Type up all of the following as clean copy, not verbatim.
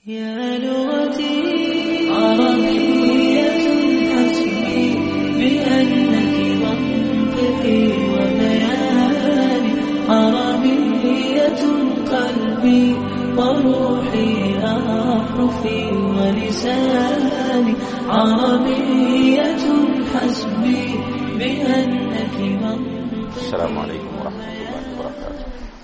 يا لغتي عربية حسبي بأنك منطقي وبياني عربية قلبي وروحي أحرفي ولساني عربية حسبي بأنك منطقي. السلام عليكم ورحمة الله وبركاته.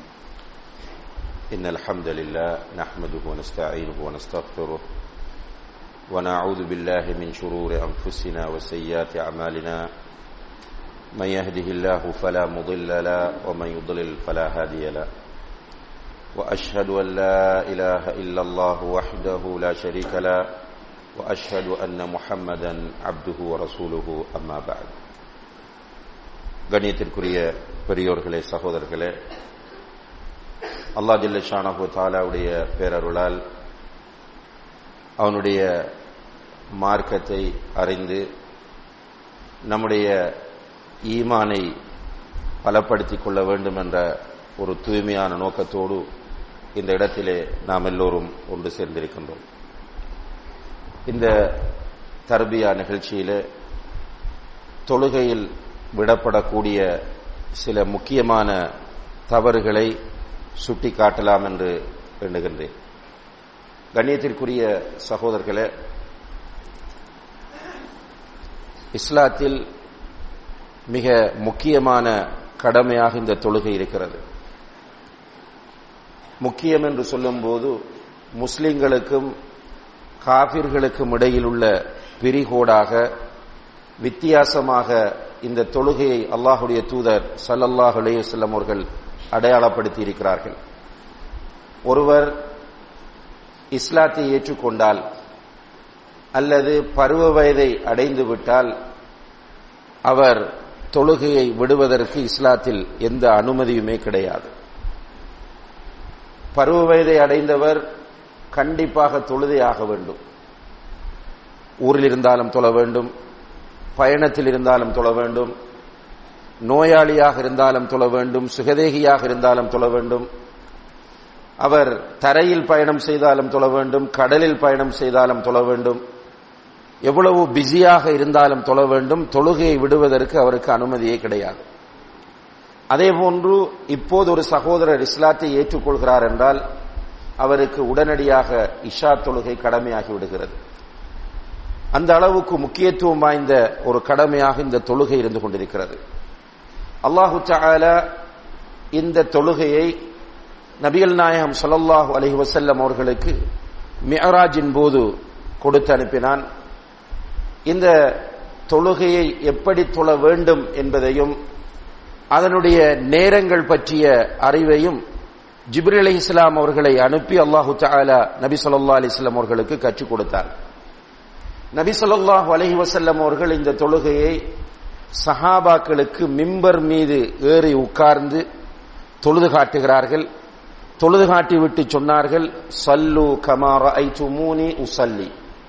إن الحمد لله نحمده ونستعينه ونستغفره ونعوذ بالله من شرور أنفسنا وسيئات أعمالنا من يهده الله فلا مضل له ومن يضلل فلا هادي له وأشهد أن لا إله إلا الله وحده لا شريك له وأشهد أن محمدا عبده ورسوله أما بعد. கண்ணியத்திற்குரிய பெரியோர்களே, சகோதரர்களே, அல்லாஹ் ஜல்ல ஷானஹு தஆலாவுடைய பேரருளால் அவனுடைய மார்க்கத்தை அறிந்து நம்முடைய ஈமானை பலப்படுத்திக் கொள்ள வேண்டும் என்ற ஒரு தூய்மையான நோக்கத்தோடு இந்த இடத்திலே நாம் எல்லோரும் ஒன்று சேர்ந்திருக்கின்றோம். இந்த தர்பியா நிகழ்ச்சியிலே தொழுகையில் விடப்படக்கூடிய சில முக்கியமான தவறுகளை சுட்டி காட்டலாம் என்று எண்ணுகின்றேன். கண்ணியத்திற்குரிய சகோதரர்களே, இஸ்லாத்தில் மிக முக்கியமான கடமையாக இந்த தொழுகை இருக்கிறது. முக்கியம் என்று சொல்லும்போது முஸ்லிம்களுக்கும் காபிர்களுக்கும் இடையில் உள்ள பிரிகோடாக வித்தியாசமாக இந்த தொழுகையை அல்லாஹுடைய தூதர் ஸல்லல்லாஹு அலைஹி வஸல்லம் அவர்கள் அடையாளப்படுத்தி இருக்கிறார்கள். ஒருவர் இஸ்லாத்தை ஏற்றுக்கொண்டால் அல்லது பருவ வயதை அடைந்து விட்டால் அவர் தொழுகையை விடுவதற்கு இஸ்லாத்தில் எந்த அனுமதியுமே கிடையாது. பருவ வயதை அடைந்தவர் கண்டிப்பாக தொழுதே ஆக வேண்டும். ஊரில் இருந்தாலும் தொழ வேண்டும், பயணத்தில் இருந்தாலும் தொழ வேண்டும், நோயாளியாக இருந்தாலும் தொழ வேண்டும், சுகதேகியாக இருந்தாலும் தொழ வேண்டும், அவர் தரையில் பயணம் செய்தாலும் தொழ வேண்டும், கடலில் பயணம் செய்தாலும் தொழ வேண்டும், எவ்வளவு பிஸியாக இருந்தாலும் தொழ வேண்டும். தொழுகையை விடுவதற்கு அவருக்கு அனுமதியே கிடையாது. அதேபோன்று இப்போது ஒரு சகோதரர் இஸ்லாத்தை ஏற்றுக்கொள்கிறார் என்றால் அவருக்கு உடனடியாக இஷா தொழுகை கடமையாகி விடுகிறது. அந்த அளவுக்கு முக்கியத்துவம் வாய்ந்த ஒரு கடமையாக இந்த தொழுகை இருந்து கொண்டிருக்கிறது. அல்லாஹு தஆலா இந்த தொழுகையை நபிகள் நாயகம் ஸல்லல்லாஹு அலைஹி வஸல்லம் அவர்களுக்கு மிஅராஜின் போது கொடுத்து அனுப்பினான். இந்த தொழுகையை எப்படி தொழ வேண்டும் என்பதையும் அதனுடைய நேரங்கள் பற்றிய அறிவையும் ஜிப்ரீல் அலைஹிஸ்ஸலாம் அவர்களை அனுப்பி அல்லாஹு தஆலா நபி ஸல்லல்லாஹு அலைஹி வஸல்லம் அவர்களுக்கு கற்றுக் கொடுத்தார். நபி ஸல்லல்லாஹு அலைஹி வஸல்லம் அவர்கள் இந்த தொழுகையை சஹாபாக்களுக்கு மிம்பர் மீது ஏறி உட்கார்ந்து தொழுது காட்டுகிறார்கள். தொழுது காட்டி விட்டு சொன்னார்கள், ஸல்லு கமா ரஅய்துமூனி உஸல்லி,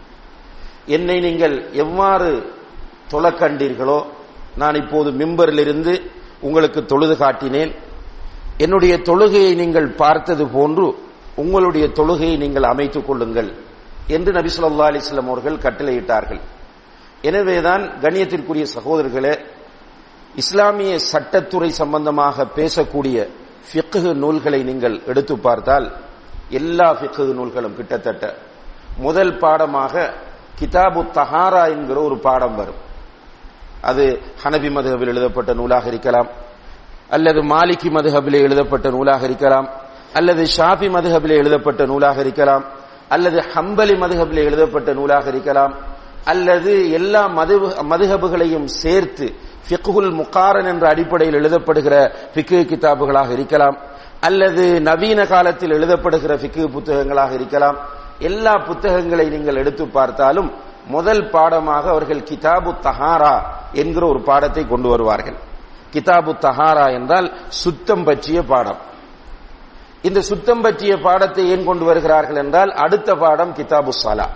என்னை நீங்கள் எவ்வாறு தொழ கண்டீர்களோ நான் இப்போது மிம்பரிலிருந்து உங்களுக்கு தொழுது காட்டினேன். என்னுடைய தொழுகையை நீங்கள் பார்த்தது போன்று உங்களுடைய தொழுகையை நீங்கள் அமைத்துக் கொள்ளுங்கள் என்று நபி ஸல்லல்லாஹு அலைஹி வஸல்லம் அவர்கள் கட்டளையிட்டார்கள். எனவேதான் கண்ணியத்திற்குரிய சகோதரர்களே, இஸ்லாமிய சட்டத்துறை சம்பந்தமாக பேசக்கூடிய ஃபிக்ஹ் நூல்களை நீங்கள் எடுத்து பார்த்தால் எல்லா ஃபிக்ஹ் நூல்களும் கிட்டத்தட்ட முதல் பாடமாக கிதாபு தஹாரா என்கிற ஒரு பாடம் வரும். அது ஹனபி மதுஹபில் எழுதப்பட்ட நூலாக இருக்கலாம், அல்லது மாலிகி மதுஹபிலே எழுதப்பட்ட நூலாக இருக்கலாம், அல்லது ஷாஃபி மதுஹபிலே எழுதப்பட்ட நூலாக இருக்கலாம், அல்லது ஹம்பலி மதுஹபிலே எழுதப்பட்ட நூலாக இருக்கலாம், அல்லது எல்லா மதுஹபுகளையும் சேர்த்து ஃபிக்ஹுல் முகாரன் என்ற அடிப்படையில் எழுதப்படுகிற ஃபிக்ஹ் கிதாபுகளாக இருக்கலாம், அல்லது நவீன காலத்தில் எழுதப்படுகிற ஃபிக்ஹ் புத்தகங்களாக இருக்கலாம். எல்லா புத்தகங்களை நீங்கள் எடுத்து பார்த்தாலும் முதல் பாடமாக அவர்கள் கிதாபு தஹாரா என்கிற ஒரு பாடத்தை கொண்டு வருவார்கள். கிதாபு தஹாரா என்றால் சுத்தம் பற்றிய பாடம். இந்த சுத்தம் பற்றிய பாடத்தை ஏன் கொண்டு வருகிறார்கள் என்றால் அடுத்த பாடம் கிதாபு ஸலா,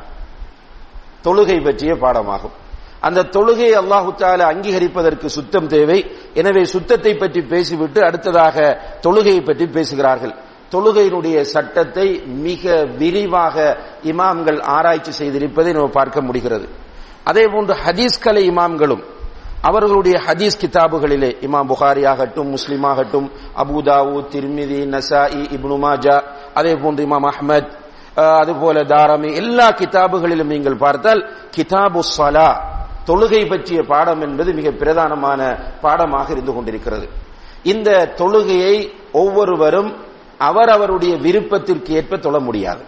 தொழுகை பற்றிய பாடமாகும். அந்த தொழுகையை அல்லாஹு தஆலா அங்கீகரிப்பதற்கு சுத்தம் தேவை. எனவே சுத்தத்தை பற்றி பேசிவிட்டு அடுத்ததாக தொழுகையை பற்றி பேசுகிறார்கள். தொழுகையினுடைய சட்டத்தை மிக விரிவாக இமாம்கள் ஆராய்ச்சி செய்திருப்பதை நம்ம பார்க்க முடிகிறது. அதே போன்று ஹதீஸ் கலை இமாம்களும் அவர்களுடைய ஹதீஸ் கிதாபுகளிலே இமாம் புகாரி ஆகட்டும், முஸ்லிம் ஆகட்டும், Abu Dawud, Tirmidhi, Nasai, Ibn Majah, அதே போன்று இமாம் அஹ்மத், அதுபோல தாரமி, எல்லா கிதாபுகளிலும் நீங்கள் பார்த்தால் கிதாபு ஸலா, தொழுகை பற்றிய பாடம் என்பது மிக பிரதானமான பாடமாக இருந்து கொண்டிருக்கிறது. இந்த தொழுகையை ஒவ்வொருவரும் அவரவருடைய விருப்பத்திற்கு ஏற்ப தொழ முடியாது.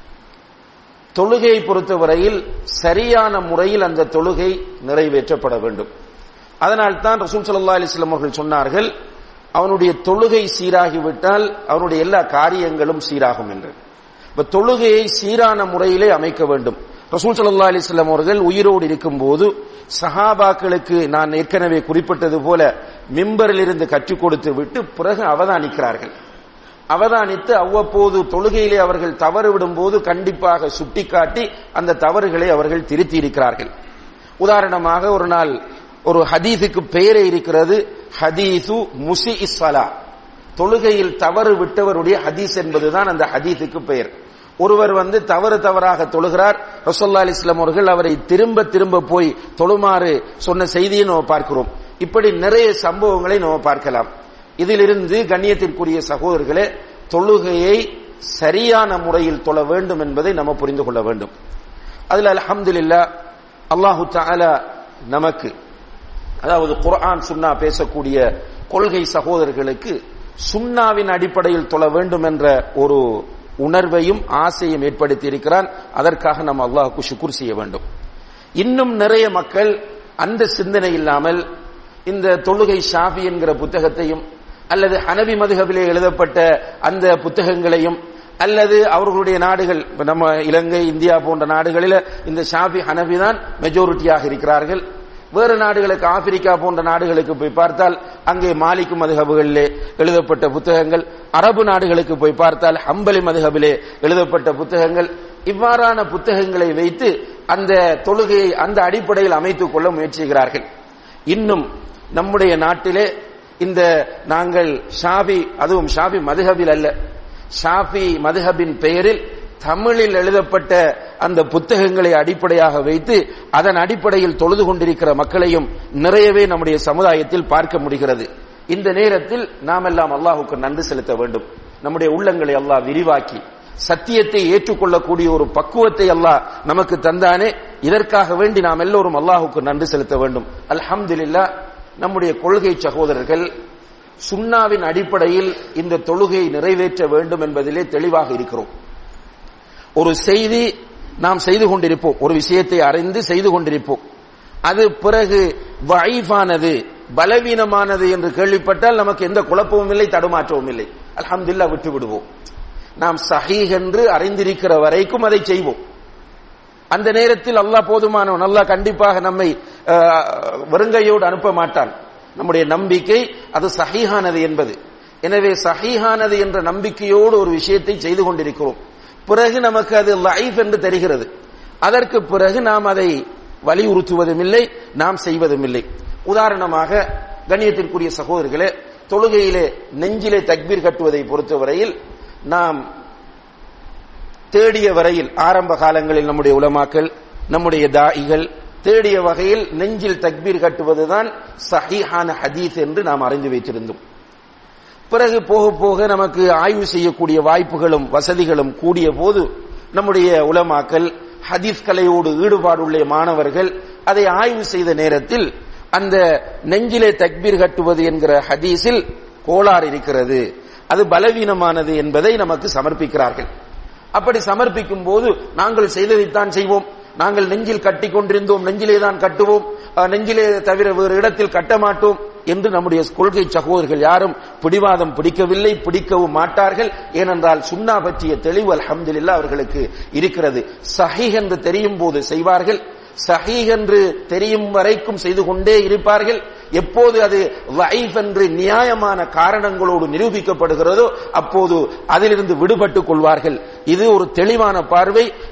தொழுகையை பொறுத்தவரையில் சரியான முறையில் அந்த தொழுகை நிறைவேற்றப்பட வேண்டும். அதனால்தான் ரசூல் ஸல்லல்லாஹு அலைஹி வஸல்லம் அவர்கள் சொன்னார்கள், அவனுடைய தொழுகை சீராகிவிட்டால் அவனுடைய எல்லா காரியங்களும் சீராகும் என்று. இப்ப தொழுகையை சீரான முறையிலே அமைக்க வேண்டும். ரசூல் ஸல்லல்லாஹு அலைஹி வஸல்லம் அவர்கள் உயிரோடு இருக்கும்போது சஹாபாக்களுக்கு நான் ஏற்கனவே குறிப்பிட்டது போல மிம்பரில் இருந்து கற்றுக் கொடுத்து விட்டு பிறகு அவதானிக்கிறார்கள். அவதானித்து அவ்வப்போது தொழுகையிலே அவர்கள் தவறு விடும் போது கண்டிப்பாக சுட்டிக்காட்டி அந்த தவறுகளை அவர்கள் திருத்தி இருக்கிறார்கள். உதாரணமாக ஒரு நாள் ஒரு ஹதீஸுக்கு பெயரே இருக்கிறது, ஹதீஸு முஸிஇஸ் ஸலா, தொழுகையில் தவறு விட்டவருடைய ஹதீஸ் என்பதுதான் அந்த ஹதீஸுக்கு பெயர். ஒருவர் தவறாக தொழுகிறார், ரசூலுல்லாஹி அலைஹி வஸல்லம் அவர்கள் அவரை திரும்ப திரும்ப போய் தொழுமாறு சொன்ன செய்தியை நாம் பார்க்கிறோம். இப்படி நிறைய சம்பவங்களை நாம் பார்க்கலாம். இதிலிருந்து கண்ணியத்திற்குரிய சகோதரர்களே, தொழுகையை சரியான முறையில் தொழ வேண்டும் என்பதை நம்ம புரிந்து கொள்ள வேண்டும். அதில் அல்ஹம்துலில்லாஹ் அல்லாஹு தஆலா நமக்கு, அதாவது குர்ஆன் சுன்னா பேசக்கூடிய கொள்கை சகோதரர்களுக்கு சுன்னாவின் அடிப்படையில் தொழ வேண்டும் என்ற ஒரு உணர்வையும் ஆசையும் ஏற்படுத்தி இருக்கிறான். அதற்காக நம்ம அல்லாஹ்வுக்கு ஷுக்ர் செய்ய வேண்டும். இன்னும் நிறைய மக்கள் அந்த சிந்தனை இல்லாமல் இந்த தொழுகை ஷாஃபி என்கிற புத்தகத்தையும் அல்லது ஹனபி மதுஹபிலே எழுதப்பட்ட அந்த புத்தகங்களையும் அல்லது அவர்களுடைய நாடுகள், நம்ம இலங்கை, இந்தியா போன்ற நாடுகளில் இந்த ஷாஃபி ஹனபி தான் மெஜாரிட்டியாக இருக்கிறார்கள். வேறு நாடுகளுக்கு, ஆப்பிரிக்கா போன்ற நாடுகளுக்கு போய் பார்த்தால் அங்கே மாலிக் மதுஹபுகளிலே எழுதப்பட்ட புத்தகங்கள், அரபு நாடுகளுக்கு போய் பார்த்தால் ஹம்பலி மதுஹபிலே எழுதப்பட்ட புத்தகங்கள், இவ்வாறான புத்தகங்களை வைத்து அந்த தொழுகையை அந்த அடிப்படையில் அமைத்துக் கொள்ள முயற்சிக்கிறார்கள். இன்னும் நம்முடைய நாட்டிலே இந்த நாங்கள் ஷாஃபி, அதுவும் ஷாஃபி மதுஹபில் அல்ல, ஷாஃபி மதுஹபின் பெயரில் தமிழில் எழுதப்பட்ட அந்த புத்தகங்களை அடிப்படையாக வைத்து அதன் அடிப்படையில் தொழுது கொண்டிருக்கிற மக்களையும் நிறையவே நம்முடைய சமுதாயத்தில் பார்க்க முடிகிறது. இந்த நேரத்தில் நாம் எல்லாம் அல்லாஹ்வுக்கு நன்றி செலுத்த வேண்டும். நம்முடைய உள்ளங்களை அல்லாஹ் விரிவாக்கி சத்தியத்தை ஏற்றுக்கொள்ளக்கூடிய ஒரு பக்குவத்தை அல்லாஹ் நமக்கு தந்தானே, இதற்காக வேண்டி நாம் எல்லோரும் அல்லாஹ்வுக்கு நன்றி செலுத்த வேண்டும். அல்ஹம்துலில்லாஹ் நம்முடைய கொள்கை சகோதரர்கள் சுன்னாவின் அடிப்படையில் இந்த தொழுகையை நிறைவேற்ற வேண்டும் என்பதிலே தெளிவாக இருக்கிறோம். ஒரு செய்தி நாம் செய்து கொண்டிருப்போம், ஒரு விஷயத்தை அறிந்து செய்து கொண்டிருப்போம், அது பிறகு வஈஃபானது, பலவீனமானது என்று கேள்விப்பட்டால் நமக்கு எந்த குழப்பமும் இல்லை, தடுமாற்றமும் இல்லை, அல்ஹம்துலில்லாஹ் விட்டு விடுவோம். நாம் சஹீஹ் என்று அறிந்திருக்கிற வரைக்கும் அதை செய்வோம். அந்த நேரத்தில் அல்லாஹ் போதுமானவன், அல்லாஹ் கண்டிப்பாக நம்மை வெறுங்கையோடு அனுப்ப மாட்டான். நம்முடைய நம்பிக்கை அது சஹீஹானது என்பது. எனவே சஹீஹானது என்ற நம்பிக்கையோடு ஒரு விஷயத்தை செய்து கொண்டிருக்கிறோம். பிறகு நமக்கு அது லைஃப் என்று தெரிகிறது. அதற்கு பிறகு நாம் அதை வலியுறுத்துவதும் இல்லை, நாம் செய்வதும் இல்லை. உதாரணமாக கண்ணியத்திற்குரிய சகோதரர்களே, தொழுகையிலே நெஞ்சிலே தக்பீர் கட்டுவதை பொறுத்தவரையில் நாம் தேடிய வரையில், ஆரம்ப காலங்களில் நம்முடைய உலமாக்கள், நம்முடைய தாயிகள் தேடிய வகையில் நெஞ்சில் தக்பீர் கட்டுவதுதான் சஹீஹான ஹதீஸ் என்று நாம் அறிந்து வைத்திருந்தோம். பிறகு போக போக நமக்கு ஆய்வு செய்யக்கூடிய வாய்ப்புகளும் வசதிகளும் கூடிய போது நம்முடைய உலமாக்கள், ஹதீஸ் கலையோடு ஈடுபாடுள்ள மாணவர்கள் அதை ஆய்வு செய்த நேரத்தில் அந்த நெஞ்சிலே தக்பீர் கட்டுவது என்கிற ஹதீஸில் கோளாறு இருக்கிறது, அது பலவீனமானது என்பதை நமக்கு சமர்ப்பிக்கிறார்கள். அப்படி சமர்ப்பிக்கும் போது நாங்கள் செய்ததைத்தான் செய்வோம், நாங்கள் நெஞ்சில் கட்டி கொண்டிருந்தோம், நெஞ்சிலே தான் கட்டுவோம், நெஞ்சிலே தவிர வேறு இடத்தில் கட்ட மாட்டோம் என்று நம்முடைய கொள்கை சகோதரர்கள் யாரும் பிடிவாதம் பிடிக்கவில்லை, பிடிக்கவும் மாட்டார்கள். ஏனென்றால் சுன்னா பற்றிய தெளிவு அல்ஹம்துலில்லாஹ் அவர்களுக்கு இருக்கிறது. சஹீஹ் என்று தெரியும் போது செய்வார்கள், சஹீஹ் என்று தெரியும் வரைக்கும் செய்து கொண்டே இருப்பார்கள். எப்போது அது லைஃப் என்று நியாயமான காரணங்களோடு நிரூபிக்கப்படுகிறதோ அப்போது அதிலிருந்து விடுபட்டுக் கொள்வார்கள். இது ஒரு தெளிவான பார்வை.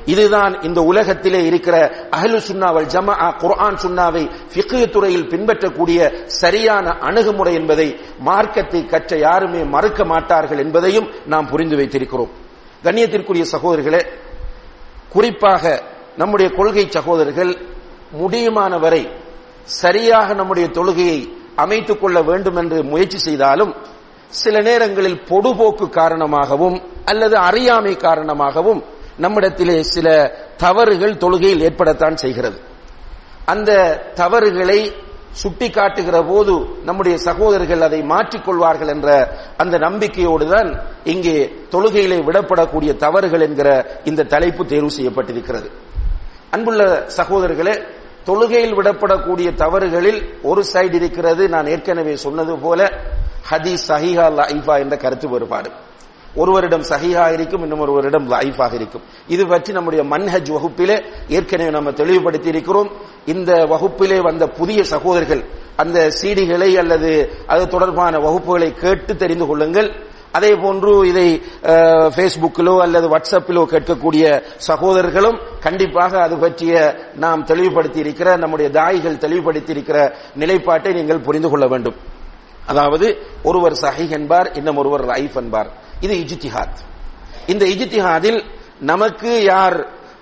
இதுதான் இந்த உலகத்திலே இருக்கிற அஹ்லு சுன்னா வல் ஜமாஅ குர்ஆன் சுன்னாவை ஃபிக்ஹ் துறையில் பின்பற்றக்கூடிய சரியான அணுகுமுறை என்பதை மார்க்கத்தை கற்ற யாருமே மறுக்க மாட்டார்கள் என்பதையும் நாம் புரிந்து வைத்திருக்கிறோம். கண்ணியத்திற்குரிய சகோதரர்களே, குறிப்பாக நம்முடைய கொள்கை சகோதரர்கள் முடியுமான வரை சரியாக நம்முடைய தொழுகையை அமைத்துக் கொள்ள வேண்டும் என்று முயற்சி செய்தாலும் சில நேரங்களில் பொடுபோக்கு காரணமாகவும் அல்லது அறியாமை காரணமாகவும் நம்மிடத்திலே சில தவறுகள் தொழுகையில் ஏற்படத்தான் செய்கிறது. அந்த தவறுகளை சுட்டிக்காட்டுகிற போது நம்முடைய சகோதரர்கள் அதை மாற்றிக்கொள்வார்கள் என்ற அந்த நம்பிக்கையோடு தான் இங்கே தொழுகையிலே விடப்படக்கூடிய தவறுகள் என்கிற இந்த தலைப்பு தேர்வு செய்யப்பட்டிருக்கிறது. அன்புள்ள சகோதரர்களே, தொழுகையில் விடப்படக்கூடிய தவறுகளில் ஒரு சைடு இருக்கிறது, நான் ஏற்கனவே சொன்னது போல ஹதீஸ் சஹீஹா லைஃபா என்ற கருத்து வேறுபாடு. ஒருவரிடம் சஹீஹா இருக்கும், இன்னும் ஒருவரிடம் லைஃபாக இருக்கும். இது பற்றி நம்முடைய மன்ஹஜ் வகுப்பிலே ஏற்கனவே நம்ம தெளிவுபடுத்தி இருக்கிறோம். இந்த வகுப்பிலே வந்த புதிய சகோதரர்கள் அந்த சீடிகளை அல்லது அது தொடர்பான வகுப்புகளை கேட்டு தெரிந்து கொள்ளுங்கள். அதே போன்று இதை பேஸ்புக்கிலோ அல்லது வாட்ஸ்அப்பிலோ கேட்கக்கூடிய சகோதரர்களும் கண்டிப்பாக அது பற்றிய நாம் தெளிவுபடுத்தி இருக்கிற நம்முடைய தாயிகள் தெளிவுபடுத்தி இருக்கிற நிலைப்பாட்டை நீங்கள் புரிந்து கொள்ள வேண்டும். அதாவது ஒருவர் சஹீஹ் என்பார், இன்னும் ஒருவர் லைஃப் என்பார். இது இஜ்திஹாத். இந்த இஜ்திஹாதில் நமக்கு யார்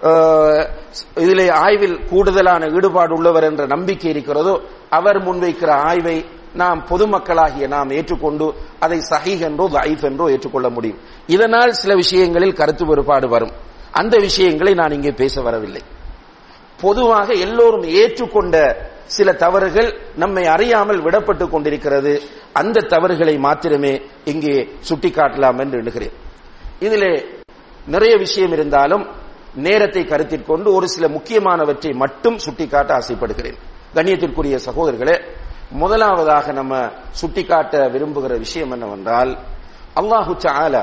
இதிலே ஆய்வில் கூடுதலான ஈடுபாடு உள்ளவர் என்ற நம்பிக்கை இருக்கிறதோ அவர் முன்வைக்கிற ஆய்வை நாம் பொதுமக்களாகிய நாம் ஏற்றுக்கொண்டு அதை சஹீஹ் என்றோ லைஃப் என்றோ ஏற்றுக்கொள்ள முடியும். இதனால் சில விஷயங்களில் கருத்து வேறுபாடு வரும். அந்த விஷயங்களை நான் இங்கே பேச வரவில்லை. பொதுவாக எல்லோரும் ஏற்றுக்கொண்ட சில தவறுகள் நம்மை அறியாமல் விடப்பட்டுக் கொண்டிருக்கிறது. அந்த தவறுகளை மாத்திரமே இங்கே சுட்டிக்காட்டலாம் என்று எண்ணுகிறேன். இதிலே நிறைய விஷயம் இருந்தாலும் நேரத்தை கருத்தில் கொண்டு ஒரு சில முக்கியமானவற்றை மட்டும் சுட்டிக்காட்ட ஆசைப்படுகிறேன். கண்ணியத்திற்குரிய சகோதரர்களே, முதலாவதாக நம்ம சுட்டிக்காட்ட விரும்புகிற விஷயம் என்னவென்றால், அல்லாஹு தஆலா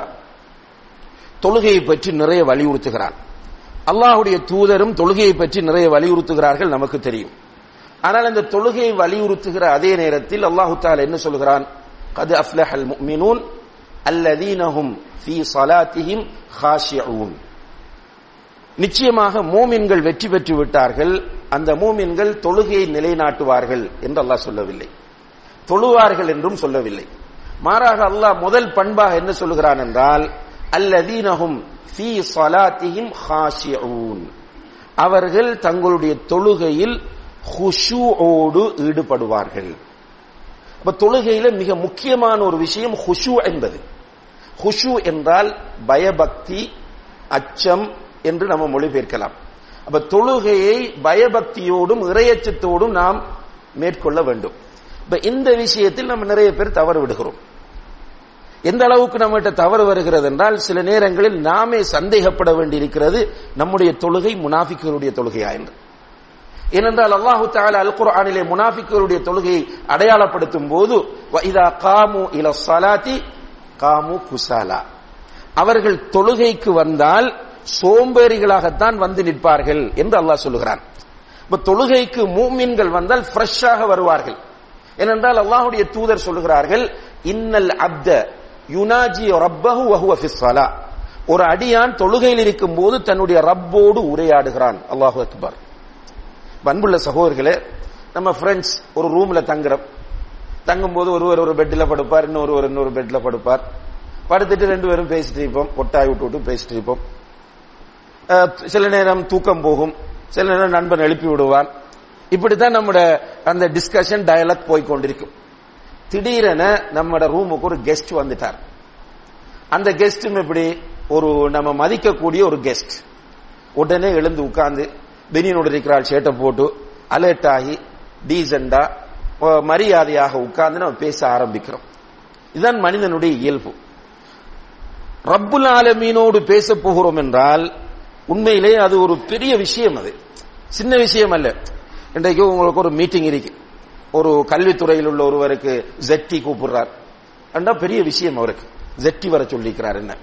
தொழுகையை பற்றி நிறைய வலியுறுத்துகிறான். அல்லாஹுடைய தூதரும் தொழுகையை பற்றி நிறைய வலியுறுத்துகிறார்கள், நமக்கு தெரியும். ஆனால் அந்த தொழுகையை வலியுறுத்துகிற அதே நேரத்தில் அல்லாஹு தஆலா என்ன சொல்கிறான்? கத் அஃப்லஹல் முஃமினூன் அல்லதீனஹும் ஃபீ ஸலாத்திஹிம் காஷிஊன். நிச்சயமாக மூமின்கள் வெற்றி பெற்று விட்டார்கள், அந்த மூமின்கள் தொழுகையை நிலைநாட்டுவார்கள் என்று அல்லாஹ் சொல்லவில்லை, தொழுவார்கள் என்றும் சொல்லவில்லை. மாறாக அல்லாஹ் முதல் பண்பாக என்ன சொல்கிறான் என்றால், அல்லதீனஹும் ஃபீ ஸலாத்திஹிம் காஷிஊன், அவர்கள் தங்களுடைய தொழுகையில் ஹுஷூஓடு ஈடுபடுவார்கள். அப்ப தொழுகையில மிக முக்கியமான ஒரு விஷயம் ஹுஷூ என்பது. ஹுஷூ என்றால் பயபக்தி, அச்சம் என்று நம்ம மொழிபெயர்க்கலாம். அப்ப தொழுகையை பயபக்தியோடும் இறையச்சத்தோடும் நாம் மேற்கொள்ள வேண்டும். இப்ப இந்த விஷயத்தில் நம்ம நிறைய பேர் தவறு விடுகிறோம். எந்த அளவுக்கு நம்மகிட்ட தவறு வருகிறது என்றால், சில நேரங்களில் நாமே சந்தேகப்பட வேண்டியிருக்கிறது நம்முடைய தொழுகை முனாஃபிக்குகளுடைய தொழுகையா என்று. ஏனென்றால் அல்லாஹு தஆலா அல் குர்ஆனிலே முனாஃபிக்குகளுடைய தொழுகையை அடையாளப்படுத்தும் போது வஇதா காமு இல ஸலாத்தி காமு குஸாலா, அவர்கள் தொழுகைக்கு வந்தால் சோம்பேறிகளாகத்தான் வந்து நிற்பார்கள் என்று அல்லாஹ் சொல்லுகிறான். இப்ப தொழுகைக்கு மூமின்கள் வந்தால் ஃப்ரெஷ்ஷாக வருவார்கள். ஏனென்றால் அல்லாஹ்வுடைய தூதர் சொல்லுகிறார்கள், இன்னல் அப்த யுனாஜி ரப்பஹு வஹுவ ஃபிஸ் ஸலா, ஒரு அடியான் தொழுகையில் இருக்கும் போது தன்னுடைய ரப்போடு உரையாடுகிறான். அல்லாஹு அக்பர். அன்புள்ள சகோதரர்களே, நம்ம ஃப்ரெண்ட்ஸ் ஒரு ரூம்ல தங்கும்போது ஒருவர் ஒரு பெட்ல படுப்பார், இன்னொரு பெட்ல படுப்பார். படுத்துட்டு ரெண்டு பேரும் பேசிட்டு இருப்போம், கொட்டாய் விட்டு பேசிட்டு இருப்போம். சில நேரம் தூக்கம் போகும், சில நேரம் நண்பன் எழுப்பி விடுவான். இப்படித்தான் நம்மட அந்த டிஸ்கஷன் டயலாக் போய்கொண்டிருக்கும். திடீரென நம்மட ரூமுக்கு ஒரு கெஸ்ட் வந்துட்டார். அந்த கெஸ்டும் எப்படி ஒரு நம்ம மதிக்கக்கூடிய ஒரு கெஸ்ட். உடனே எழுந்து உட்கார்ந்து பெனியனோடு இருக்கிறாள் சேட்டை போட்டு அலர்ட் ஆகி டீசெண்டா மரியாதையாக உட்கார்ந்து நம்ம பேச ஆரம்பிக்கிறோம். இதுதான் மனிதனுடைய இயல்பு. ரப்புல் ஆலமீனோடு பேச போகிறோம் என்றால் உண்மையிலே அது ஒரு பெரிய விஷயம், அது சின்ன விஷயம் அல்ல. இன்றைக்கு உங்களுக்கு ஒரு மீட்டிங் இருக்கு, ஒரு கல்வித்துறையில் உள்ள ஒருவருக்கு ஜெட்டி கூப்பிடுறார், பெரிய விஷயம். அவருக்கு ஜெட்டி வர சொல்லிக்கிறார். என்ன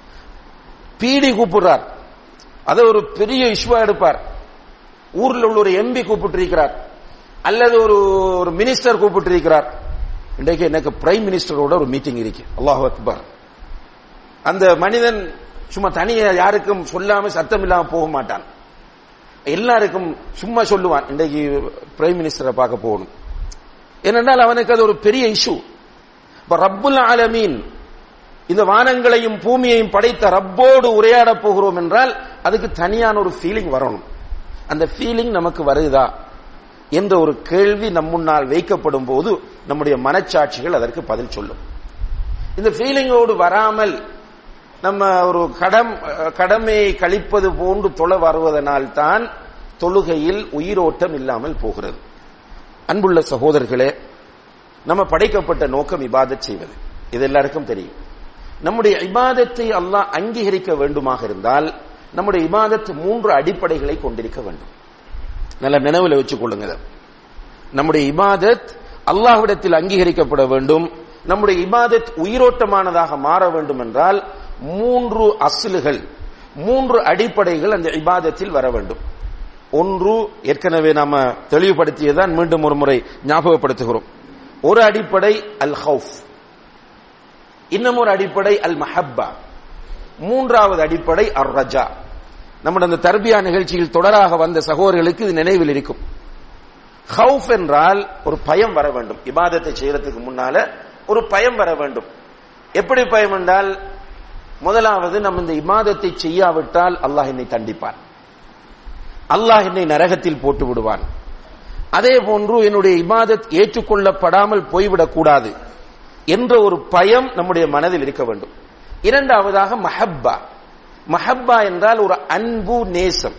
பிடி கூப்பிடுறார், அதை ஒரு பெரிய இஷ்யூவா எடுப்பார். ஊரில் உள்ள ஒரு எம்பி கூப்பிட்டு இருக்கிறார், அல்லது ஒரு மினிஸ்டர் கூப்பிட்டு இருக்கிறார். இன்றைக்கு எனக்கு பிரைம் மினிஸ்டரோட ஒரு மீட்டிங் இருக்கு. அல்லாஹு அக்பர். அந்த மனிதன் சும்மா தனியா யாருக்கும் சொல்லாம சத்தம் இல்லாம போக மாட்டான். எல்லாருக்கும் சும்மா சொல்லுவான், இன்றைக்கு பிரைம் மினிஸ்டரை பார்க்க போகணும். ஏனென்றால் அவனுக்கு அது ஒரு பெரிய இஷ்யூ. இப்ப ரப்புல் ஆலமீன் இந்த வானங்களையும் பூமியையும் படைத்த ரப்போடு உரையாட போகிறோம் என்றால் அதுக்கு தனியான ஒரு ஃபீலிங் வரணும். அந்த ஃபீலிங் நமக்கு வருதா என்ற ஒரு கேள்வி நம் முன்னால் வைக்கப்படும் போது நம்முடைய மனச்சாட்சிகள் அதற்கு பதில் சொல்லும். இந்த ஃபீலிங்கோடு வராமல் நம்ம ஒரு கடமையை கழிப்பது போன்று தொலை வருவதனால் தான் தொழுகையில் உயிரோட்டம் இல்லாமல் போகிறது. அன்புள்ள சகோதரர்களே, நம்ம படைக்கப்பட்ட நோக்கம் இபாதத் செய்வது. இது எல்லாருக்கும் தெரியும். நம்முடைய இபாதத்தை அல்லாஹ் அங்கீகரிக்க வேண்டுமாக இருந்தால் நம்முடைய இபாதத் 3 அடிப்படைகளை கொண்டிருக்க வேண்டும். நல்ல நினைவில் வச்சுக் கொள்ளுங்க. நம்முடைய இபாதத் அல்லாஹ்விடத்தில் அங்கீகரிக்கப்பட வேண்டும். நம்முடைய இபாதத் உயிரோட்டமானதாக மாற வேண்டும் என்றால் 3 அஸ்லுகள், 3 அடிப்படைகள் அந்த இபாதத்தில் வர வேண்டும். ஒன்று, ஏற்கனவே நாம தெளிவுபடுத்தியதான் மீண்டும் ஒரு முறை ஞாபகப்படுத்துகிறோம். ஒரு அடிப்படை அல் ஹவுஃப், இன்னும் ஒரு அடிப்படை அல் மஹப்பா, 3வது அடிப்படை அர் ரஜா. நம்முடைய அந்த தர்பியா நிகழ்ச்சியில் தொடராக வந்த சகோதரர்களுக்கு இது நினைவில் இருக்கும். ஹவுஃப் என்றால் ஒரு பயம் வர வேண்டும். இபாதத்தை செய்யறதுக்கு முன்னால ஒரு பயம் வர வேண்டும். எப்படி பயம் என்றால், முதலாவது நம்ம இந்த இபாதத்தை செய்யாவிட்டால் அல்லாஹ் என்னை தண்டிப்பான், அல்லாஹ் என்னை நரகத்தில் போட்டு விடுவான். அதே போன்று என்னுடைய இபாதத் ஏற்றுக்கொள்ளப்படாமல் போய்விடக் கூடாது என்ற ஒரு பயம் நம்முடைய மனதில் இருக்க வேண்டும். இரண்டாவதாக மஹப்பா. மஹப்பா என்றால் ஒரு அன்பு, நேசம்.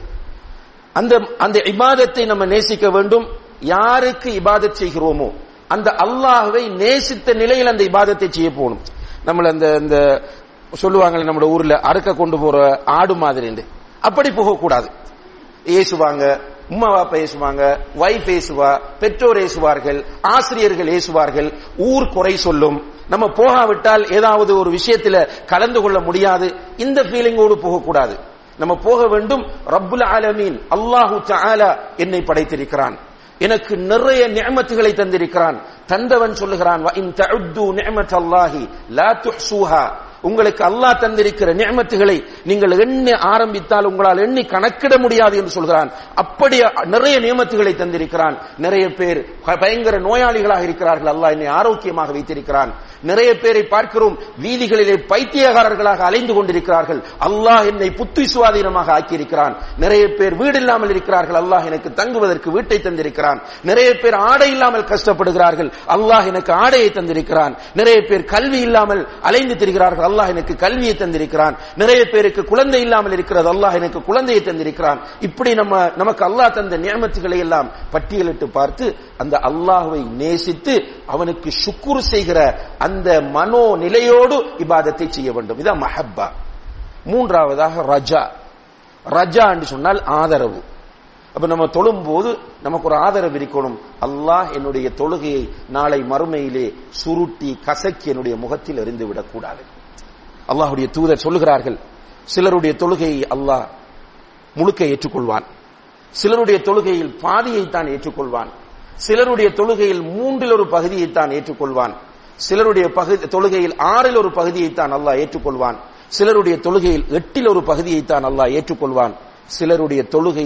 அந்த இபாதத்தை நம்ம நேசிக்க வேண்டும். யாருக்கு இபாதத் செய்கிறோமோ அந்த அல்லாஹ்வை நேசித்த நிலையில் அந்த இபாதத்தை செய்ய போகணும். நம்மள அந்த சொல்லுவாங்க நம்ம ஊர்ல அறுக்க கொண்டு போற ஆடு மாதிரி, அப்படி போகக்கூடாது. ஏசுவாங்க, உம்மா வாப்பா ஏசுவாங்க, வைஃப் ஏசுவா, பெற்றோர் ஏசுவார்கள், ஆசிரியர்கள் ஏசுவார்கள், ஊர் குறை சொல்லும். நம்ம போகாவிட்டால் ஏதாவது ஒரு விஷயத்துல கலந்து கொள்ள முடியாது, இந்த ஃபீலிங்கோடு போகக்கூடாது. நம்ம போக வேண்டும், ரப்புல் ஆலமீன் அல்லாஹு தஆலா என்னை படைத்திருக்கிறான், எனக்கு நிறைய நிஅமத்துகளை தந்திருக்கிறான். தந்தவன் சொல்லுகிறான், வ இன் தஉது நிஅமத்தல்லாஹி லா துஹ்ஸூஹா, உங்களுக்கு அல்லாஹ் தந்திருக்கிற நிஅமத்துகளை நீங்கள் எண்ணி ஆரம்பித்தால் உங்களால் எண்ணி கணக்கிட முடியாது என்று சொல்கிறான். அப்படி நிறைய நியமத்துகளை தந்திருக்கிறான். நிறைய பேர் பயங்கர நோயாளிகளாக இருக்கிறார்கள், அல்லாஹ் என்னை ஆரோக்கியமாக வைத்திருக்கிறான். நிறைய பேரை பார்க்கிறோம் வீதிகளிலே பைத்தியகாரர்களாக அலைந்து கொண்டிருக்கிறார்கள், அல்லாஹ் என்னை புத்தி சுவாதீனமாக ஆக்கியிருக்கிறான். நிறைய பேர் வீடு இல்லாமல் இருக்கிறார்கள், அல்லாஹ் எனக்கு தங்குவதற்கு வீட்டை தந்திருக்கிறான். நிறைய பேர் ஆடை இல்லாமல் கஷ்டப்படுகிறார்கள், அல்லாஹ் எனக்கு ஆடையை தந்திருக்கிறான். நிறைய பேர் கல்வி இல்லாமல் அலைந்து திரிகிறார்கள், அல்லாஹ் எனக்கு கல்வியை தந்திருக்கிறான். நிறைய பேருக்கு குழந்தை இல்லாமல் இருக்கிறது, அல்லாஹ் எனக்கு குழந்தையை தந்திருக்கிறான். இப்படி நமக்கு அல்லாஹ் தந்த நியமத்துகளை எல்லாம் பட்டியலிட்டு பார்த்து அந்த அல்லாஹ்வை நேசித்து அவனுக்கு ஷுக்ர் செய்கிற அந்த மனோ நிலையோடு இபாதத்தை செய்ய வேண்டும். இதான் மஹப்பா. மூன்றாவதாக ரஜா. ரஜா என்று சொன்னால் ஆதரவு. அப்ப நம்ம தொழும் போது நமக்கு ஒரு ஆதரவு இருக்கணும். அல்லாஹ் என்னுடைய தொழுகையை நாளை மறுமையிலே சுருட்டி கசக்கி என்னுடைய முகத்தில் எறிந்து விடக்கூடாது. அல்லாஹுடைய தூதர் சொல்லுகிறார்கள், சிலருடைய தொழுகையை அல்லாஹ் முழுக்க ஏற்றுக்கொள்வான், சிலருடைய தொழுகையில் பாதியை தான் ஏற்றுக்கொள்வான், சிலருடைய தொழுகையில் 1/3 பகுதியை தான் ஏற்றுக்கொள்வான், சிலருடைய தொழுகையில் 1/6 பகுதியை தான் அல்லாஹ் ஏற்றுக்கொள்வான், சிலருடைய தொழுகையில் 8 பகுதியை தான் அல்லாஹ் ஏற்றுக்கொள்வான். சிலருடைய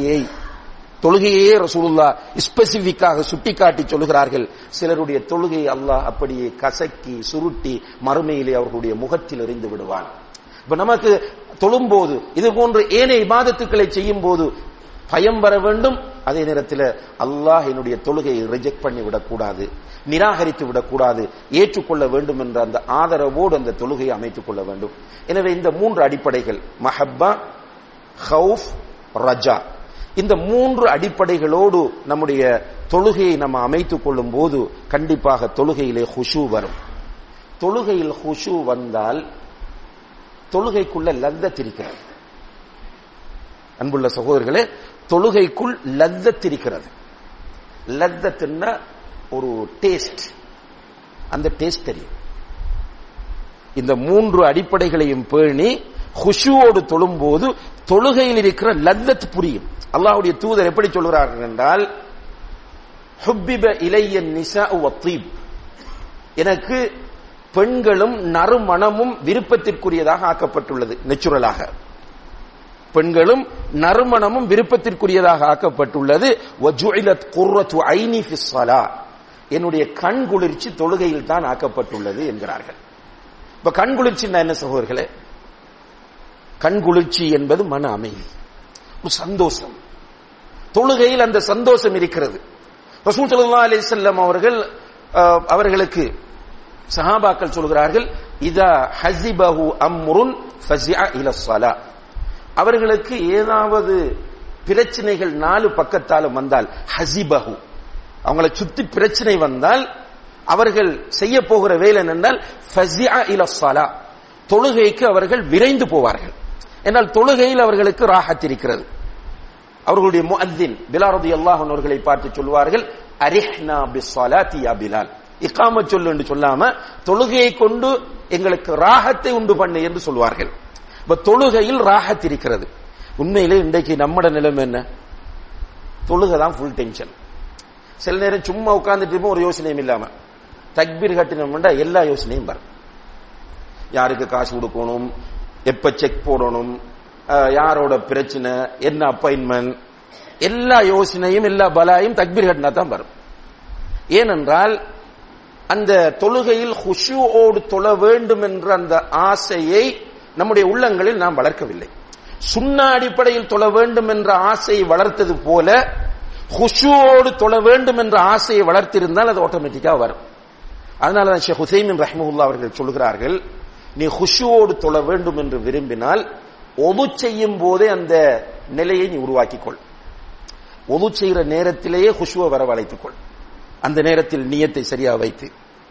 தொழுகையே ரசூலுல்லாஹ் ஸ்பெசிபிக்காக சுட்டிக்காட்டி சொல்லுகிறார்கள், சிலருடைய தொழுகையை அல்லாஹ் அப்படியே கசக்கி சுருட்டி மறுமையிலே அவர்களுடைய முகத்தில் எறிந்து விடுவான். இப்ப நமக்கு தொழும்போது இது போன்ற ஏனைய இபாதத்துக்களை செய்யும் போது பயம் வர வேண்டும். அதே நேரத்தில் அல்லாஹ் என்னுடைய தொழுகையை ரிஜெக்ட் பண்ணி விடக்கூடாது, நிராகரித்து விடக்கூடாது, ஏற்றுக்கொள்ள வேண்டும் என்ற அந்த ஆதரவோடு அந்த தொழுகையை அமைத்துக் கொள்ள வேண்டும். எனவே இந்த 3 அடிப்படைகள் மஹப்பா, ஹவுஃப், ரஜா, இந்த 3 அடிப்படைகளோடு நம்முடைய தொழுகையை நம்ம அமைத்துக் கொள்ளும் போது கண்டிப்பாக தொழுகையிலே குஷூ வரும். தொழுகையில் குஷூ வந்தால் தொழுகைக்குள்ள லத்தத் இருக்கிறது. அன்புள்ள சகோதரர்களே, தொழுகைக்குள் லத்தத் இருக்கிறது. லத்தத்னா ஒரு டேஸ்ட், அந்த டேஸ்ட் தெரியும். இந்த 3 அடிப்படைகளையும் பேணி குஷூவோடு தொழும் போது தொழுகையில் இருக்கிற லத்தத் புரியும். அல்லாஹ்வுடைய தூதர் எப்படி சொல்கிறார்கள் என்றால், ஹுப்பிப இலைய நிஸாஉ வத்தீப், எனக்கு பெண்களும் நறுமணமும் விருப்பத்திற்குரியதாக ஆக்கப்பட்டுள்ளது. நேச்சுரலாக பெண்களும் நறுமணமும் விருப்பத்திற்குரியதாக ஆக்கப்பட்டுள்ளது. வஜுஇலத் குர்ரத்து ஐனி ஃபிஸ் ஸலா, என்னுடைய கண் குளிர்ச்சி தொழுகையில் தான் ஆக்கப்பட்டுள்ளது என்கிறார்கள். இப்ப கண் குளிர்ச்சின்னா என்ன சகோதரர்களே? கண் குளிர்ச்சி என்பது மன அமைதி, ஒரு சந்தோஷம். தொழுகையில் அந்த சந்தோஷம் இருக்கிறது. ரசூல் ஸல்லல்லாஹு அலைஹி வஸல்லம் அவர்களுக்கு சஹாபாக்கள் சொல்கிறார்கள், இதா ஹஸிபஹு அம்ருன் ஃபஸிஅ இலா ஸலா, அவர்களுக்கு ஏதாவது பிரச்சனைகள் நாலு பக்கத்தாலும் வந்தால், ஹஸிபஹு அவங்களை சுத்தி பிரச்சனை வந்தால் அவர்கள் செய்ய போகிற வேலை என்னென்றால் ஃபஸிஅ இலா ஸலா, தொழுகைக்கு அவர்கள் விரைந்து போவார்கள். என்றால் தொழுகையில் அவர்களுக்கு ராஹத் இருக்கிறது. அவர்களுடைய முஅத்தின் பிலால் ரலியல்லாஹு அன்ஹு அவர்களை பார்த்து சொல்வார்கள், அரிஹ்னா பிஸ்ஸலாத்தி யா பிலால், இகாமத் சொல்லு என்று சொல்லாம தொழுகையை கொண்டு எங்களுக்கு ராஹத்தை உண்டு பண்ணு என்று சொல்வார்கள். இப்ப தொழுகையில் ராஹத் இருக்கிறது. உண்மையிலே இன்றைக்கு நம்மட நிலைமை என்ன? தொழுகை தான் ஃபுல் டென்ஷன். சில நேரம் சும்மா உட்கார்ந்துட்டு இருப்போம், ஒரு யோசனையும் இல்லாம. தக்பீர் கட்டினோம்னா எல்லா யோசனையும் வரும். யாருக்கு காசு கொடுக்கணும், எப்ப செக் போடணும், யாரோட பிரச்சனை, என்ன அப்பாயின்மெண்ட், எல்லா யோசனையும் எல்லா பலாயும் தக்பீர் கட்டினா தான் வரும். ஏனென்றால் அந்த தொழுகையில் ஹுஷூஓடு தொழ வேண்டும் என்ற அந்த ஆசையை நம்முடைய உள்ளங்களில் நாம் வளர்க்கவில்லை. சுன்னா அடிப்படையில் தொழ வேண்டும் என்ற ஆசையை வளர்த்தது போல ஹுஷூஓடு தொழ வேண்டும் என்ற ஆசையை வளர்த்திருந்தால் அது ஆட்டோமேட்டிக்கா வரும். அதனாலதான் ஷேக் ஹுசைமின் ரஹ்மத்துல்லாஹி அவர்கள் சொல்கிறார்கள், நீ ஹுஷூஓடு தொழ வேண்டும் என்று விரும்பினால் ஒது செய்யும் போதே அந்த நிலையை நீ உருவாக்கிக்கொள். ஒது செய்கிற நேரத்திலேயே ஹுஷூவை வரவழைத்துக்கொள். அந்த நேரத்தில் நியத்தை சரியா வைத்து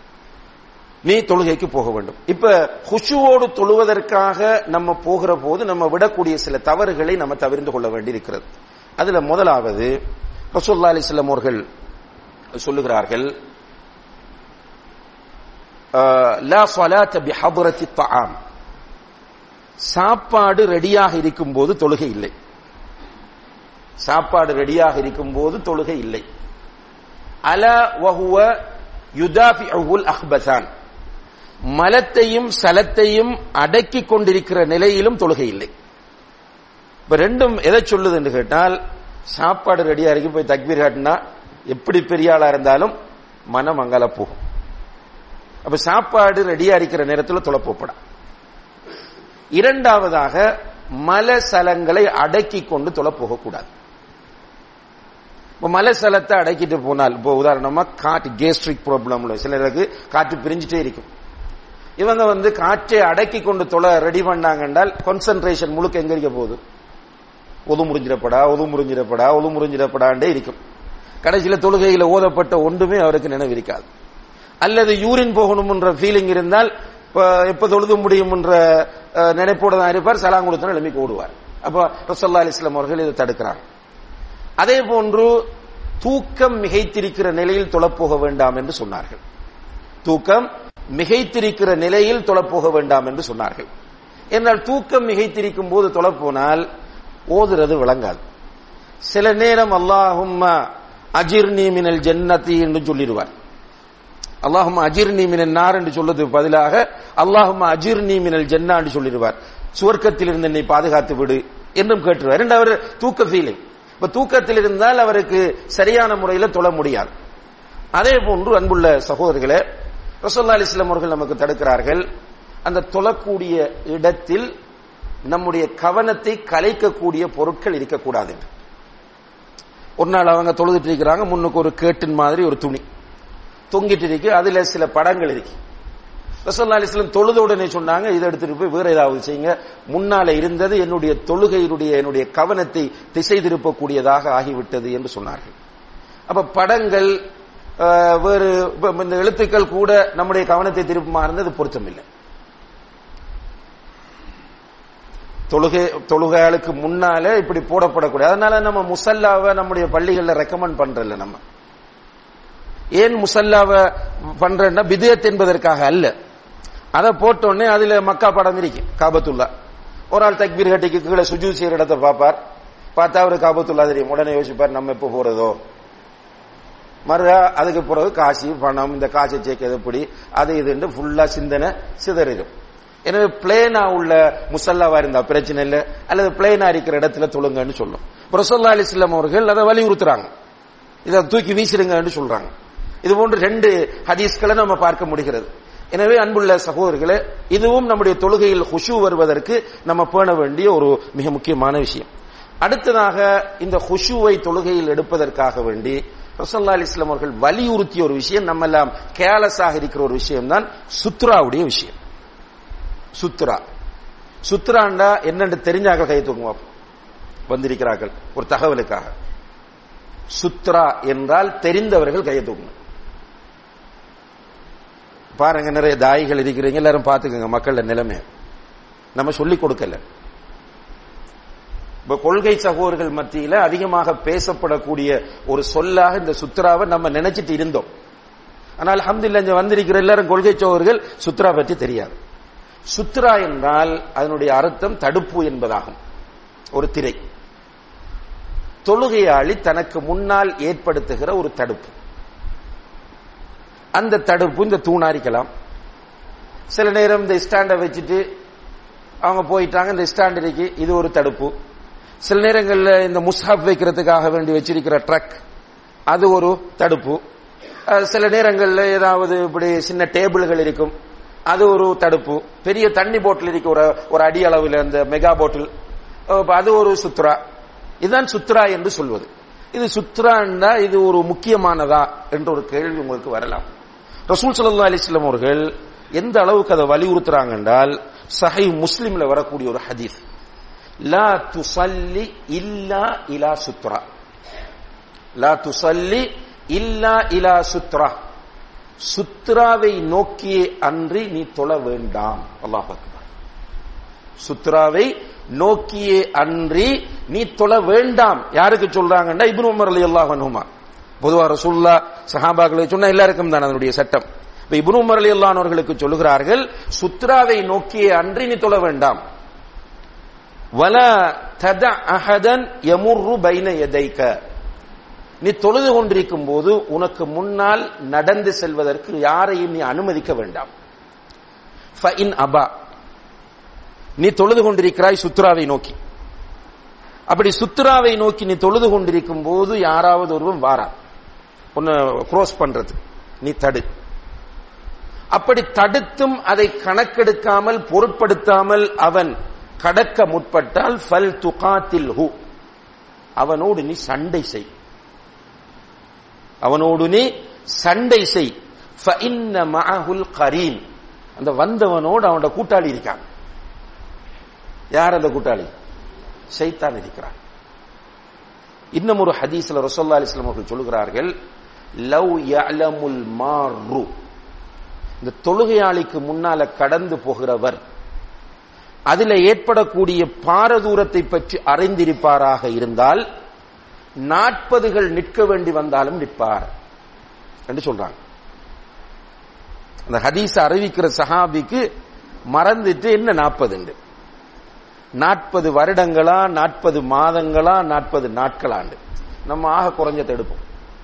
நீ தொழுகைக்கு போக வேண்டும். இப்ப ஹுஷூவோடு தொழுவதற்காக நம்ம போகிற போது நம்ம விடக்கூடிய சில தவறுகளை நம்ம தவிர்த்து கொள்ள வேண்டி இருக்கிறது. அதுல முதலாவது ரசூலுல்லாஹி அலைஹி வஸல்லம் அவர்கள் சொல்லுகிறார்கள், லா ஸலாத பிஹத்ரத்தி த்ஆம், சாப்பாடு ரெடியாக இருக்கும் போது தொழுகை இல்லை. சாப்பாடு ரெடியாக இருக்கும் போது தொழுகை இல்லை. அலா வஹுவ யுதாஃபிஉல் அஹ்பஸான், மலத்தையும் சலத்தையும் அடக்கி கொண்டிருக்கிற நிலையிலும் தொழுகை இல்லை. இப்ப ரெண்டும் எதை சொல்லுது என்று கேட்டால், சாப்பாடு ரெடியா இருக்கு போய் தக்பீர் காட்டினா எப்படி பெரிய ஆளா இருந்தாலும் மனம் அங்கால போகும். அப்ப சாப்பாடு ரெடியா இருக்கிற நேரத்தில் தொழப்போப்படா. இரண்டாவதாக மலசலங்களை அடக்கி கொண்டு தொழ போகக்கூடாது. மலசலத்தை அடக்கிட்டு போனால், இப்போ உதாரணமா காற்று கேஸ்ட்ரிக் ப்ராப்ளம் உள்ள சிலருக்கு காற்று பிரிஞ்சுட்டே இருக்கும். இவங்க காற்றை அடக்கி கொண்டு தொழ ரெடி பண்ணாங்க என்றால் கான்சென்ட்ரேஷன் முழுக்க எங்க இருக்க போகுது? ஒது முறிஞ்சிடப்படாண்டே இருக்கும். கடைசியில தொழுகையில ஓதப்பட்ட ஒன்றுமே அவருக்கு நினைவிருக்காது. அல்லது யூரின் போகணும் என்ற ஃபீலிங் இருந்தால் எப்ப தொழுது முடியும் என்ற நினைப்போடு தான் இருப்பார். சலாம் கொடுத்தா எழுப்பி ஓடுவார். அப்ப ரசூலுல்லாஹி அலைஹி வஸல்லம் அவர்கள் இதை தடுக்கிறார். அதே போன்று தூக்கம் மிகைத்திருக்கிற நிலையில் தொழப்போக வேண்டாம் என்று சொன்னார்கள். தூக்கம் மிகைத்திருக்கிற நிலையில் தொழப்போக வேண்டாம் என்று சொன்னார்கள். என்றால் தூக்கம் மிகைத்திருக்கும் போது தொழப்போனால் ஓதுறது விளங்காது. சில நேரம் அல்லாஹும்ம அஜிர்னி மினல் ஜன்னதி என்று சொல்லிடுவார். அல்லாஹும்ம அஜிர்னி மினன் நார் என்று சொல்வது பதிலாக அல்லாஹும்ம அஜிர்னி மினல் ஜன்னா என்று சொல்லிடுவார். சுவர்க்கத்தில் இருந்து என்னை பாதுகாத்து விடு என்றும் கேட்டுருவார். இரண்டாவது தூக்க ஃபீலிங். இப்ப தூக்கத்தில் இருந்தால் அவருக்கு சரியான முறையில் தொழ முடியாது. அதே போன்று அன்புள்ள சகோதரர்களே, ரசூலுல்லாஹி அலைஹி வஸல்லம் அவர்கள் நமக்கு தடுக்கிறார்கள், அந்த தொழக்கூடிய இடத்தில் நம்முடைய கவனத்தை கலைக்கக்கூடிய பொருட்கள் இருக்கக்கூடாது. ஒரு நாள் அவங்க தொழுதுட்டு இருக்கிறாங்க, முன்னுக்கு ஒரு கேட்டின் மாதிரி ஒரு துணி தொங்கிட்டு இருக்கு, அதுல சில படங்கள் இருக்கு. ரசூலுல்லாஹி அலைஹி வஸல்லம் தொழுத உடனே சொன்னாங்க, இதை எடுத்துட்டு போய் வேற ஏதாவது செய்யுங்க, முன்னால இருந்தது என்னுடைய தொழுகையினுடைய என்னுடைய கவனத்தை திசை திருப்பக்கூடியதாக ஆகிவிட்டது என்று சொன்னார்கள். அப்ப படங்கள் வேறு இந்த எழுத்துக்கள் கூட நம்முடைய கவனத்தை திருப்பமா இருந்தது பொருத்தமில்லை. தொழுகையாளுக்கு முன்னால இப்படி போடப்படக்கூடாது. அதனால நம்ம முசல்லாவை நம்முடைய பள்ளிகள்ல ரெக்கமெண்ட் பண்றல. நம்ம ஏன் முசல்லாவை பண்றேன்னா பித்அத் என்பதற்காக அல்ல. அதை போட்டோடனே அதுல மக்கா படம் இருக்கு, காபத்துல்லா. ஒரு ஆள் தக்பீர் கட்டிக்கு கீழே சுஜூத் செய்யற இடத்தை பார்ப்பார், பார்த்தா அவரு காபத்துல்லா தெரியும். உடனே யோசிப்பார் நம்ம எப்ப போறதோ. அதுக்கு பிறகு காசு பணம், இந்த காசை சேர்க்கிறது எப்படி, அது இது ஃபுல்லா சிந்தனை சிதறிடும். எனவே பிளேனா உள்ள முசல்லாவா இருந்தா பிரச்சனை இல்லை, அல்லது பிளேனா இருக்கிற இடத்துல தொழுங்கன்னு சொல்லும். ரசூலுல்லாஹி அலைஹி வஸல்லம் அவர்கள் அதை வலியுறுத்துறாங்க, இதை தூக்கி வீசிடுங்கன்னு சொல்றாங்க. இது போன்று 2 ஹதீஸ்களை நம்ம பார்க்க முடிகிறது. எனவே அன்புள்ள சகோதரர்களே, இதுவும் நம்முடைய தொழுகையில் குஷு வருவதற்கு நம்ம பேண வேண்டிய ஒரு மிக முக்கியமான விஷயம். அடுத்ததாக இந்த குஷுவை தொழுகையில் எடுப்பதற்காக வேண்டி ரசூலுல்லாஹி அலைஹி வஸல்லம் அவர்கள் வலியுறுத்திய ஒரு விஷயம், நம்ம எல்லாம் கேலஸாக இருக்கிற ஒரு விஷயம் தான் சுத்ராவுடைய விஷயம். சுத்ராண்டா என்னன்னு தெரிஞ்சாக கை தூக்குவோம் வந்திருக்கிறார்கள் ஒரு தகவலுக்காக. சுத்ரா என்றால் தெரிந்தவர்கள் கையை தூக்கணும். பாருங்க, நிறைய தாயிகள் இருக்கிறீங்க, எல்லாரும் பாத்துக்கோங்க மக்கள நிலைமை. நம்ம சொல்லிக் கொடுக்கல. இப்ப கொள்கை சகோதரர்கள் மத்தியில அதிகமாக பேசப்படக்கூடிய ஒரு சொல்லாக இந்த சுத்ராவை நம்ம நினைச்சிட்டு இருந்தோம். ஆனால் அல்ஹம்துலில்லாஹ் இங்க வந்திருக்கிற எல்லாரும் கொள்கை சகோதரர்கள் சுத்ரா பற்றி தெரியாது. சுத்ரா என்றால் அதனுடைய அர்த்தம் தடுப்பு என்பதாகும். ஒரு திரை, தொழுகையாளி தனக்கு முன்னால் ஏற்படுத்துகிற ஒரு தடுப்பு. அந்த தடுப்பு இந்த தூணாரிக்கலாம். சில நேரம் இந்த ஸ்டாண்டை வச்சுட்டு அவங்க போயிட்டாங்க, இந்த ஸ்டாண்ட் இருக்கு, இது ஒரு தடுப்பு. சில நேரங்களில் இந்த முஸ்ஹப் வைக்கிறதுக்காக வேண்டி வச்சிருக்கிற ட்ரக், அது ஒரு தடுப்பு. சில நேரங்களில் ஏதாவது இப்படி சின்ன டேபிள்கள் இருக்கும், அது ஒரு தடுப்பு. பெரிய தண்ணி போட்டில் இருக்கு, ஒரு அடி அளவில் அந்த மெகா போட்டில், அது ஒரு சுத்ரா. இதுதான் சுத்ரா என்று சொல்வது. இது சுத்ரான்னா இது ஒரு முக்கியமானதா என்ற ஒரு கேள்வி உங்களுக்கு வரலாம். ரசூல் ஸல்லல்லாஹு அலைஹி வஸல்லம் அவர்கள் எந்த அளவுக்கு அதை வலியுறுத்துறாங்க என்றால், சஹீஹ் முஸ்லிம்ல வரக்கூடிய ஒரு ஹதீஸ், லா துஸல்லி இல்லா இலா சுத்ரா, லா துஸல்லி இல்லா இலா சுத்ரா, சுத்ராவை நோக்கியே அன்றி நீ தொழ வேண்டாம். அல்லாஹ் அக்பர். சுத்ராவை நோக்கியே அன்றி நீ தொழ வேண்டாம். யாருக்கு சொல்றாங்கன்னா இப்னு உமர் ரலியல்லாஹு அன்ஹுமா. பொதுவா ரசூலுல்லாஹ் சஹாபாக்களை சொன்னா எல்லாருக்கும் தான் அதனுடைய சட்டம். இப்ப இப்னு உமர் ரலியல்லாஹு அன்ஹுகளுக்கு சொல்லுகிறார்கள், சுத்ராவை நோக்கியே அன்றி நீ தொழ வேண்டாம். வலா தத அஹதன் யமுர்ரு பைன யதைக, நீ தொழுது கொண்டிருக்கும் போது உனக்கு முன்னால் நடந்து செல்வதற்கு யாரையும் நீ அனுமதிக்க வேண்டாம். ஃபஇன் அபா, நீ தொழுது கொண்டிருக்கிறாய் சுத்ராவை நோக்கி, அப்படி சுத்ராவை நோக்கி நீ தொழுது கொண்டிருக்கும் போது யாராவது ஒருவன் வாரா உன்னை கிராஸ் பண்றது, நீ தடு. அப்படி தடுத்தும் அதை கணக்கெடுக்காமல் பொருட்படுத்தாமல் அவன் கடக்க முற்பட்டால் ஃபல் துகாத்தில்ஹு, அவனோடு நீ சண்டை செய், அவனோடு நீ சண்டை செய். ஃபஇன்ன மஅஹுல் கரீன், அந்த வந்தவனோடு அவனோட கூட்டாளி இருக்கான். யார் அந்த கூட்டாளி? ஷைத்தான் இருக்கிறான். இன்னும் ஒரு ஹதீஸ்ல ரசூலுல்லாஹி அலைஹி வஸல்லம் அவர்கள் சொல்கிறார்கள், லவ் யஅலமுல் மார்ரு, இந்த தொழுகையாளிக்கு முன்னால கடந்து போகிறவர் அதில் ஏற்படக்கூடிய பாரதூரத்தை பற்றி அறிந்திருப்பாராக இருந்தால் 40 நிற்க வேண்டி வந்தாலும் நிற்பார் என்று சொல்றாங்க. அந்த ஹதீஸ் அறிவிக்கிற சஹாபிக்கு மறந்துட்டு என்ன 40 40 வருடங்களா, 40 மாதங்களா, 40 நாட்களாண்டு. நம்ம ஆக குறைஞ்சதை எடுப்போம்,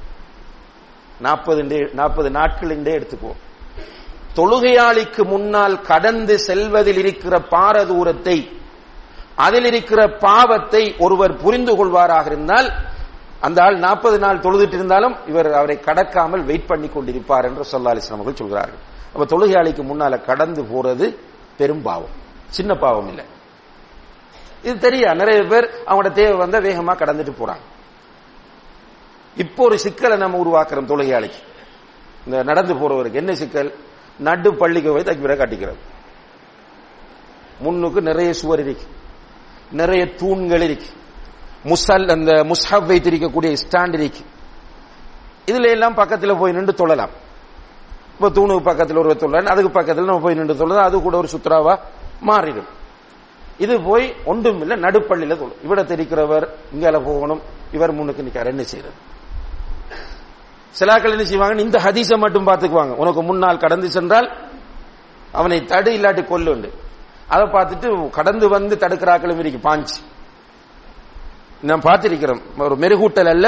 40 நாட்கள் எடுத்துக்குவோம். தொழுகையாளிக்கு முன்னால் கடந்து செல்வதில் இருக்கிற பாரதூரத்தை, அதில் இருக்கிற பாவத்தை ஒருவர் புரிந்து கொள்வாராக இருந்தால் அந்த ஆள் 40 நாள் தொழுதுட்டு இருந்தாலும் இவர் அவரை கடக்காமல் வெயிட் பண்ணி கொண்டிருப்பார் என்று ஸல்லல்லாஹு அலைஹி வஸல்லம் அவர்கள் சொல்கிறார்கள். அப்ப தொழுகையாளிக்கு முன்னால கடந்து போறது பெரும் பாவம், சின்ன பாவம் இல்லை. இது தெரியா, நிறைய பேர் அவங்களோட தேவை வந்தா வேகமா கடந்துட்டு போறாங்க. இப்போ ஒரு சிக்கலை நம்ம உருவாக்குறோம் தொழுகையாளிக்கு. இந்த நடந்து போறவருக்கு என்ன சிக்கல்? நடு பள்ளிக்கு போய் தக்பீரை காட்டிக்கிறது. முன்னுக்கு நிறைய சுவர் இருக்கு, நிறைய தூண்கள் இருக்கு, அந்த முஸ்ஹப் வைத்திருக்கக்கூடிய ஸ்டாண்ட் இருக்கு. இதுல எல்லாம் பக்கத்துல போய் நின்று தொழலாம். இப்ப தூணுக்கு பக்கத்தில் ஒரு தொழலாம், அதுக்கு பக்கத்தில் நம்ம போய் நின்று தொழலாம், அது கூட ஒரு சுத்ராவா மாறிடும். இது போய் ஒன்றும் இல்லை, நடுப்பள்ளியில தொழும். இவட தெரிக்கிறவர் இங்கால போகணும், இவர் முன்னுக்கு நிற்கார், என்ன செய்யறது? சிலாக்கள் என்ன செய்வாங்க, இந்த ஹதீஸை மட்டும் பார்த்துக்குவாங்க. உனக்கு முன்னால் கடந்து சென்றால் அவனை தடு, இல்லாட்டி கொல்லு உண்டு. அதை பார்த்துட்டு கடந்து வந்து தடுக்கிறாக்களும் இருக்கு, பாஞ்சு. நான் பார்த்திருக்கிறோம். ஒரு மெருகூட்டல் அல்ல,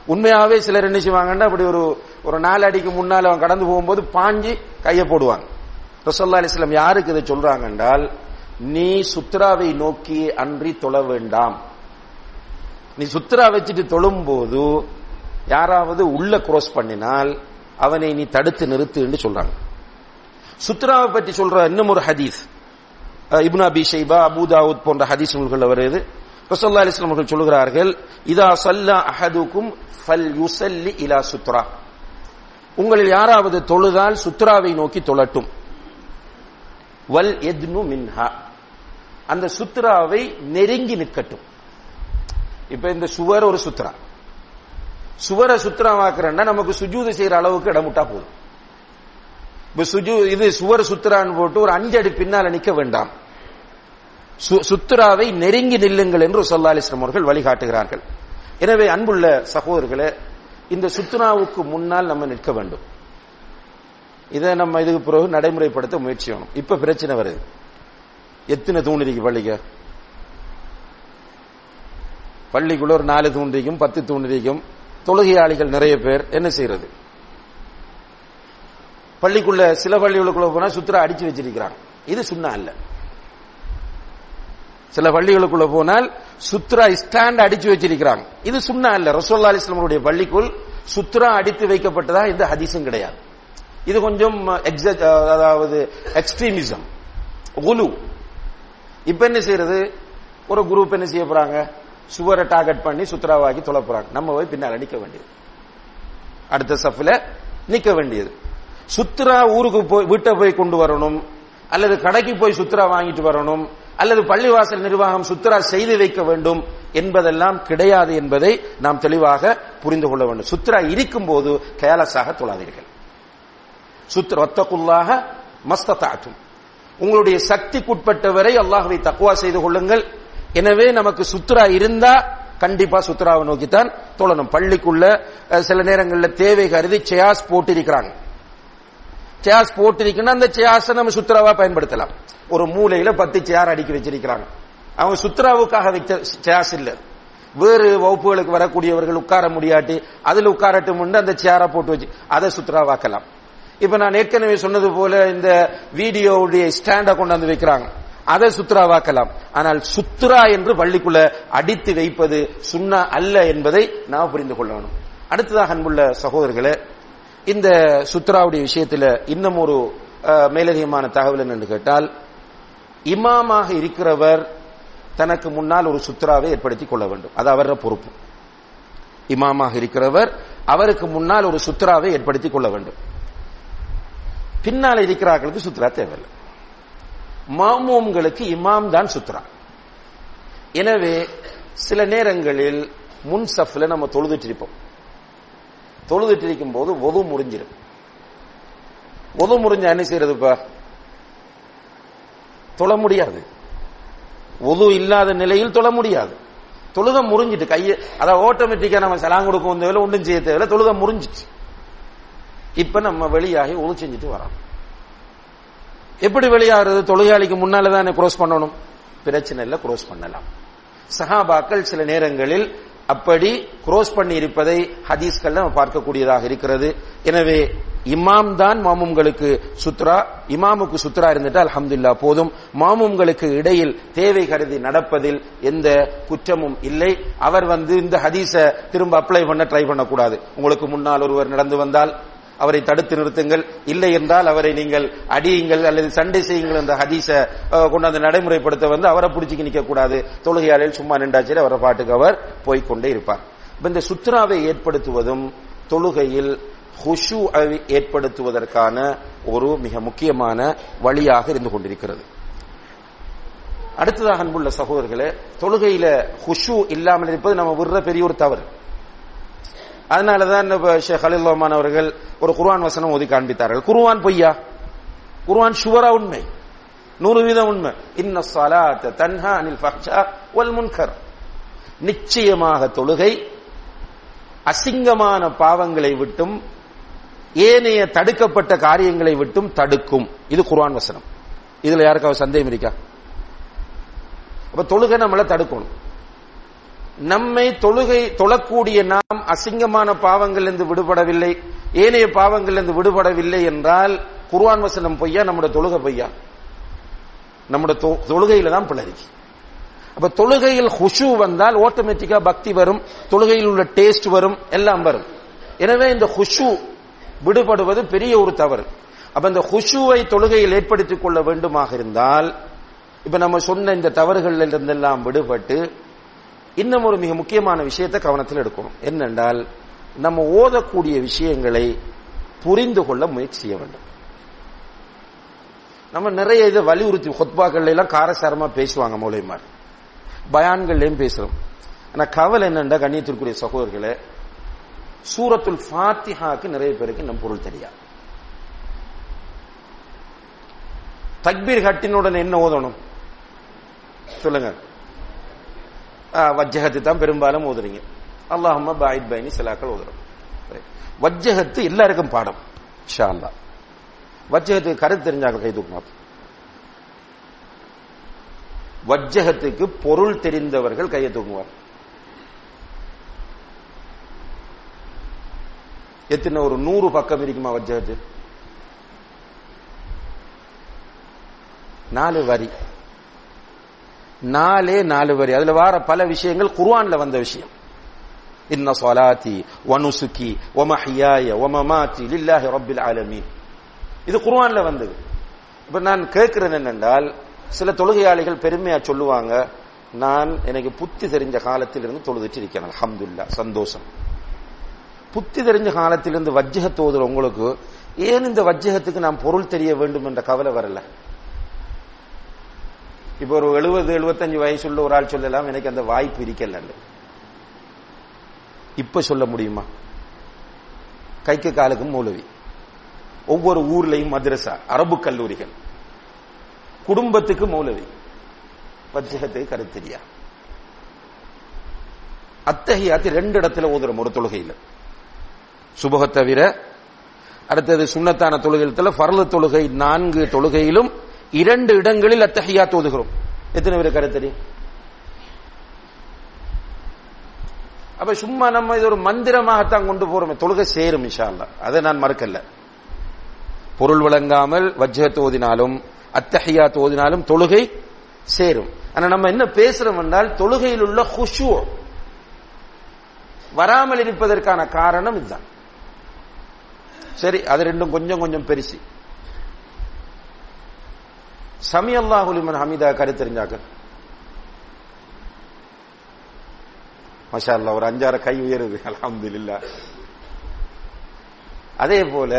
உண்மையாவே சிலர் என்ன செய்வாங்கன்னா அப்படி ஒரு 4 அடிக்கு முன்னால அவன் கடந்து போகும்போது பாஞ்சி கையை போடுவாங்க. ரசூலுல்லாஹி அலைஹி வஸல்லம் யாருக்கு இதை சொல்றாங்க என்றால், நீ சுத்ராவை நோக்கி அன்றி தொழ வேண்டாம். நீ சுத்ரா வச்சுட்டு தொழும் போது யாராவது உள்ள கிராஸ் பண்ணினால் அவனை நீ தடுத்து நிறுத்து என்று சொல்றாங்க. சுத்ராவை பற்றி சொல்ற இன்னும் ஒரு ஹதீஸ் Ibn Abi Shaiba, Abu Dawud போன்ற ஹதீஸ் நூல்கள் வருது. ரசூலுல்லாஹி அலைஹி வஸல்லம் அவர்கள் சொல்கிறார்கள், இதா ஸல்லா அஹதுக்கும் ஃபல்யுஸல்லி இலா சுத்ரா. உங்களில் யாராவது தொழுதால் சுத்ராவை நோக்கி தொழட்டும். வல் யத்னு மின்ஹா, அந்த சுத்ராவை நெருங்கி நிற்கட்டும். இப்ப இந்த சுவர் ஒரு சுத்ரா, சுவரை சுத்ராவாக்குறேன்னா நமக்கு சுஜூது செய்யற அளவுக்கு இடமுட்டா போதும். இது சுவர் சுத்ரான்னு போட்டு ஒரு 5 அடி பின்னால நிக்க வேண்டாம். சுத்ராவை நெருங்கி நில்லுங்கள் என்று ஸல்லல்லாஹு அலைஹி வஸல்லம் அவர்கள் வழிகாட்டுகிறார்கள். எனவே அன்புள்ள சகோதரர்களே, இந்த சுத்ராவுக்கு முன்னால் நம்ம நிற்க வேண்டும். இதை நம்ம இதுக்கு பிறகு நடைமுறைப்படுத்த முயற்சி செய்யணும். இப்ப பிரச்சனை வருது, எத்தனை தூண் இருக்கு பள்ளிக்கு? பள்ளிக்குள்ள ஒரு 4 தூண் இருக்கும், 10 தூண் இருக்கும். தொழுகையாளிகள் நிறைய பேர். என்ன செய்யறது? பள்ளிக்குள்ள சில பள்ளிகளுக்குள்ள போனா சுத்ரா அடிச்சு வச்சிருக்கிறாங்க. இது சுன்னா அல்ல. சில பள்ளிகளுக்குள்ள போனால் சுத்ரா ஸ்டாண்ட் அடிச்சு வச்சிருக்கிறாங்க. இது சுன்னா அல்ல. ரசூலுல்லாஹி அலைஹி வஸல்லம் அவருடைய பள்ளிக்குள் சுத்ரா அடித்து வைக்கப்பட்டதா இந்த ஹதீஸும் கிடையாது. இது கொஞ்சம் அதாவது எக்ஸ்ட்ரீமிசம், குலு. இப்ப என்ன செய்யறது? ஒரு குரூப் என்ன செய்ய போறாங்க? சுவரை டார்கெட் பண்ணி சுத்ராவாக்கி தொழ போறாங்க. நம்ம போய் பின்னால நிக்க வேண்டியது, அடுத்த சஃப்ல நிக்க வேண்டியது. சுத்ரா ஊருக்கு போய் வீட்டை போய் கொண்டு வரணும், அல்லது கடைக்கு போய் சுத்ரா வாங்கிட்டு வரணும், அல்லது பள்ளிவாசல் நிர்வாகம் சுத்ரா செய்து வைக்க வேண்டும் என்பதெல்லாம் கிடையாது என்பதை நாம் தெளிவாக புரிந்து கொள்ள வேண்டும். சுத்ரா இருக்கும் போது கேலஸாக தொழாதீர்கள். வத்தகுல்லாஹ மஸ்ததஅதும், உங்களுடைய சக்திக்குட்பட்டவரை அல்லாஹ்வை தக்வா செய்து கொள்ளுங்கள். எனவே நமக்கு சுத்ரா இருந்தா கண்டிப்பா சுத்ராவை நோக்கித்தான் தொழணும். பள்ளிக்குள்ள சில நேரங்களில் தேவை கருதி சேஸ் போட்டிருக்கிறாங்க. சேஸ் போட்டிருக்குன்னா அந்த சேஸை நம்ம சுத்ராவா பயன்படுத்தலாம். ஒரு மூலையில 10 சேர் அடுக்கி வச்சிருக்கிறாங்க. அவங்க சுத்ராவுக்காக வைத்த சேஸ் இல்ல, வேறு வகுப்புகளுக்கு வரக்கூடியவர்கள் உட்கார முடியாட்டி அதுல உட்காரட்டும் அந்த சேரை போட்டு வச்சு அதை சுத்ராவாக்கலாம். இப்ப நான் ஏற்கனவே சொன்னது போல இந்த வீடியோவுடைய ஸ்டாண்டை கொண்டு வந்து வைக்கிறாங்க, அதை சுத்ராவாக்கலாம். ஆனால் சுத்ரா என்று பள்ளிக்குள்ள அடித்து வைப்பது சுன்னா அல்ல என்பதை நாம் புரிந்து கொள்ள வேண்டும். அடுத்ததாக அன்புள்ள சகோதரர்களே, இந்த சுத்ராவுடைய விஷயத்தில் இன்னும் ஒரு மேலதிகமான தகவல் என்னன்னு கேட்டால், இமாமாக இருக்கிறவர் தனக்கு முன்னால் ஒரு சுத்ராவை ஏற்படுத்திக் கொள்ள வேண்டும். அது அவர பொறுப்பு. இமாமாக இருக்கிறவர் அவருக்கு முன்னால் ஒரு சுத்ராவை ஏற்படுத்திக் கொள்ள வேண்டும். பின்னால் இருக்கிறார்களுக்கு சுத்ரா தேவையில்லை. மாமூம்களுக்கு இமாம் தான் சுத்ரா. எனவே சில நேரங்களில் முன் சஃப்ல நம்ம தொழுதுட்டு இருப்போம். தொழுதுட்டு இருக்கும் போது ஒது முறிஞ்சிடும். ஒது முறிஞ்ச என்ன செய்யறதுப்பா? தொழ முடியாது. ஒது இல்லாத நிலையில் தொழ முடியாது. தொழுக முறிஞ்சிட்டு கையை அதாவது ஆட்டோமேட்டிக்கா நம்ம சலாம் கொடுக்கும் தேவையில்லை, ஒன்றும் செய்ய தேவையில்லை, தொழுக முறிஞ்சிச்சு. இப்ப நம்ம வெளியாகி ஒது செஞ்சுட்டு வரோம். எப்படி வெளியாகிறது? தொழுகையாளிக்கு முன்னாலதான் கிராஸ் பண்ணணும். பிரச்சனை இல்லை, கிராஸ் பண்ணலாம். சஹாபாக்கள் சில நேரங்களில் அப்படி கிராஸ் பண்ணி இருப்பதை ஹதீஸ்கள் நம்ம பார்க்கக்கூடியதாக இருக்கிறது. எனவே இமாம் தான் மாமூம்களுக்கு சுத்ரா. இமாமுக்கு சுத்ரா இருந்துட்டு அல்ஹம்துலில்லாஹ் போதும். மாமூம்களுக்கு இடையில் தேவை கருதி நடப்பதில் எந்த குற்றமும் இல்லை. அவர் இந்த ஹதீஸை திரும்ப அப்ளை பண்ண ட்ரை பண்ணக்கூடாது. உங்களுக்கு முன்னால் ஒருவர் நடந்து வந்தால் அவரை தடுத்து நிறுத்துங்கள், இல்லை என்றால் அவரை நீங்கள் அடியுங்கள் அல்லது சண்டை செய்யுங்கள் என்ற ஹதீஸை கொண்டாந்து நடைமுறைப்படுத்த அவரை பிடிச்சிக்கு நிற்க கூடாது. தொழுகையாளில் சும்மா நின்றாச்சு அவரை பாட்டுக்கு அவர் போய்கொண்டே இருப்பார். இந்த சுத்ராவை ஏற்படுத்துவதும் தொழுகையில் ஹுஷூஐ ஏற்படுத்துவதற்கான ஒரு மிக முக்கியமான வழியாக இருந்து கொண்டிருக்கிறது. அடுத்ததாக அன்புள்ள சகோதரர்களே, தொழுகையில ஹுஷூ இல்லாமல் இருப்பது நம்ம விடுற பெரிய ஒரு தவறு. அதனாலதான் ஷேக் கலீல் ரஹ்மான் அவர்கள் ஒரு குர்ஆன் வசனம் ஓதி காண்பித்தார்கள். குர்ஆன் பொய்யா? குர்ஆன் ஷுவரா உண்மை, 100% உண்மை. இன்ன ஸலாத்த தன்ஹா அனில் ஃபஹ்ஷா வல் முன்கர். நிச்சயமாக தொழுகை அசிங்கமான பாவங்களை விட்டும் ஏனைய தடுக்கப்பட்ட காரியங்களை விட்டும் தடுக்கும். இது குர்ஆன் வசனம். இதுல யாருக்காவது சந்தேகம் இருக்கா? அப்ப தொழுகை நம்மளை தடுக்கணும். நம்மை தொழக்கூடிய நாம் அசிங்கமான பாவங்களிலிருந்து விடுபடவில்லை, ஏனைய பாவங்களிலிருந்து விடுபடவில்லை என்றால் குர்ஆன் வசனம் பொய்யா, நம்முடைய தொழுகை பொய்யா? நம்முடைய தொழுகையில தான் பிழை. அப்ப தொழுகையில் ஹுஷு வந்தால் ஆட்டோமேட்டிக்கா பக்தி வரும், தொழுகையில் உள்ள டேஸ்ட் வரும், எல்லாம் வரும். எனவே இந்த ஹுஷு விடுபடுவது பெரிய ஒரு தவறு. அப்ப இந்த ஹுஷுவை தொழுகையில் ஏற்படுத்திக் கொள்ள வேண்டுமாக இருந்தால் இப்ப நம்ம சொன்ன இந்த தவறுகளில் இருந்தெல்லாம் விடுபட்டு இன்னும் ஒரு மிக முக்கியமான விஷயத்தை கவனத்தில் எடுக்கணும். என்னென்றால் நம்ம ஓதக்கூடிய விஷயங்களை புரிந்து கொள்ள முயற்சி செய்ய வேண்டும். நம்ம நிறைய இதை வலியுறுத்தி ஹுத்பாக்கள்ல எல்லாம் காரசாரமா பேசுவாங்க மௌலைமார், பயான்கள்லயும் பேசுறோம். ஆனா கவலை என்னென்றா கண்ணியத்திற்குரிய சகோதரர்களே, சூரத்துல் ஃபாத்திஹாக்கு நிறைய பேருக்கு நம் பொருள் தெரியாது. தக்பீர் கட்டினுடன் என்ன ஓதணும் சொல்லுங்க? வஜ்ஜஹத்து தான் பெரும்பாலும் ஓதுறீங்க. அல்லாஹும்ம பாயித் பைனி ஸலாக்கள் ஓதுறோம். வஜ்ஜஹத்து எல்லாருக்கும் பாடம் இன்ஷா அல்லாஹ். வஜ்ஜஹத்துக்கு கருத்து தெரிஞ்சாங்க கை தூக்குமா? வஜ்ஜஹத்துக்கு பொருள் தெரிந்தவர்கள் கையை தூக்குவார். எத்தனை ஒரு 100 பக்கம் இருக்குமா வஜ்ஜஹத்து? 4 வரி, 4 வரி. அதுல வார பல விஷயங்கள் குர்ஆன்ல வந்த விஷயம். இன்ன ஸலாத்தி வ நுசுகி வ மஹ்யாய வ மமாத்தி லில்லாஹி ரப்பில் ஆலமீன். இது குர்ஆன்ல வந்தது. இப்ப நான் கேட்கிறேன் என்னென்றால், சில தொழுகையாளிகள் பெருமையா சொல்லுவாங்க, நான் எனக்கு புத்தி தெரிஞ்ச காலத்திலிருந்து தொழுதுட்டு இருக்கேன், அல்ஹம்துலில்லாஹ், சந்தோஷம். புத்தி தெரிஞ்ச காலத்திலிருந்து வஜ்ஜஹத் ஓதுற உங்களுக்கு ஏன் இந்த வஜ்ஜஹத்துக்கு நாம் பொருள் தெரிய வேண்டும் என்ற கவலை வரல? இப்ப ஒரு 70-75 வயசுள்ள ஒரு ஆள் சொல்லலாம், எனக்கு அந்த வாய்ப்பு இருக்கல. இப்ப சொல்ல முடியுமா? கைக்கு காலுக்கும் மௌலவி, ஒவ்வொரு ஊர்லயும் மദ്രസா, அரபு கல்லூரிகள், குடும்பத்துக்கு மௌலவி, வஜ்ஜஹத்துக்கு கருத்து தெரியா. அத்தஹியாத்து 2 இடத்துல ஓதுறோம் ஒரு தொழுகையில, சுபஹ தவிர. அடுத்தது சுன்னத்தான தொழுகையில ஃபர்லு தொழுகை 4 தொழுகையிலும் 2 இடங்களில் அத்தஹியாத் ஓதுகிறோம். எத்தனை பேருக்கு கருத்து தெரியும்? அப்ப சும்மா நம்ம இது ஒரு மந்திரமாகத்தான் கொண்டு போறோம். தொழுகை சேரும் இன்ஷா அல்லாஹ், அதை நான் மறுக்கல. பொருள் விளங்காமல் வஜ்ஜஹத் ஓதினாலும் அத்தஹியாத் ஓதினாலும் தொழுகை சேரும். ஆனா நம்ம என்ன பேசுறோம் என்றால், தொழுகையில் உள்ள ஹுஷூ வராமல் இருப்பதற்கான காரணம் இதுதான். சரி, அது ரெண்டும் கொஞ்சம் கொஞ்சம் பெருசு. சமி அல்லாஹு லிமன் ஹமீதா கருத்து தெரிஞ்சாக்க மாஷா அல்லாஹ், ஒரு 5-6 கை உயருது, அல்ஹம்துலில்லாஹ். அதே போல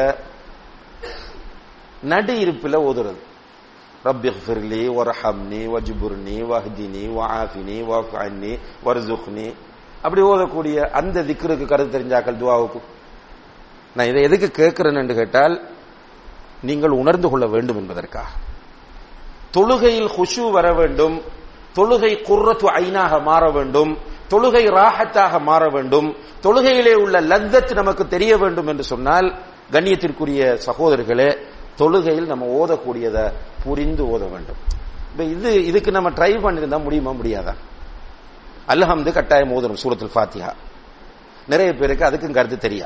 நடு இருப்பில் ஓதுறது, ரப்பிக்ஃபிர்லி வர்ஹம்னி வஜ்புர்னி வஹ்தினி வஆஃபினி வஃப் அன்னி வர்ஸுக்னி, அப்படி ஓதக்கூடிய அந்த திக்ருக்கு கருத்து தெரிஞ்சாக்கள் துஆவுக்கு. நான் இதை எதுக்கு கேட்கிறேன் என்று கேட்டால், நீங்கள் உணர்ந்து கொள்ள வேண்டும் என்பதற்காக. தொழுகையில் ஹுஷு வர வேண்டும், தொழுகை குர்ரத்து ஐனாக மாற வேண்டும், தொழுகை ராஹத்தாக மாற வேண்டும், தொழுகையிலே உள்ள லத்தத் நமக்கு தெரிய வேண்டும் என்று சொன்னால், கண்ணியத்திற்குரிய சகோதரர்களே, தொழுகையில் நம்ம ஓதக்கூடியதை புரிந்து ஓத வேண்டும். இதுக்கு நம்ம ட்ரை பண்ணிருந்தா முடியுமா? முடியாதா? அல்ஹம்து கட்டாயம் ஓதணும், சூரத்துல் ஃபாத்திஹா. நிறைய பேருக்கு அதுக்கும் கருத்து தெரியா.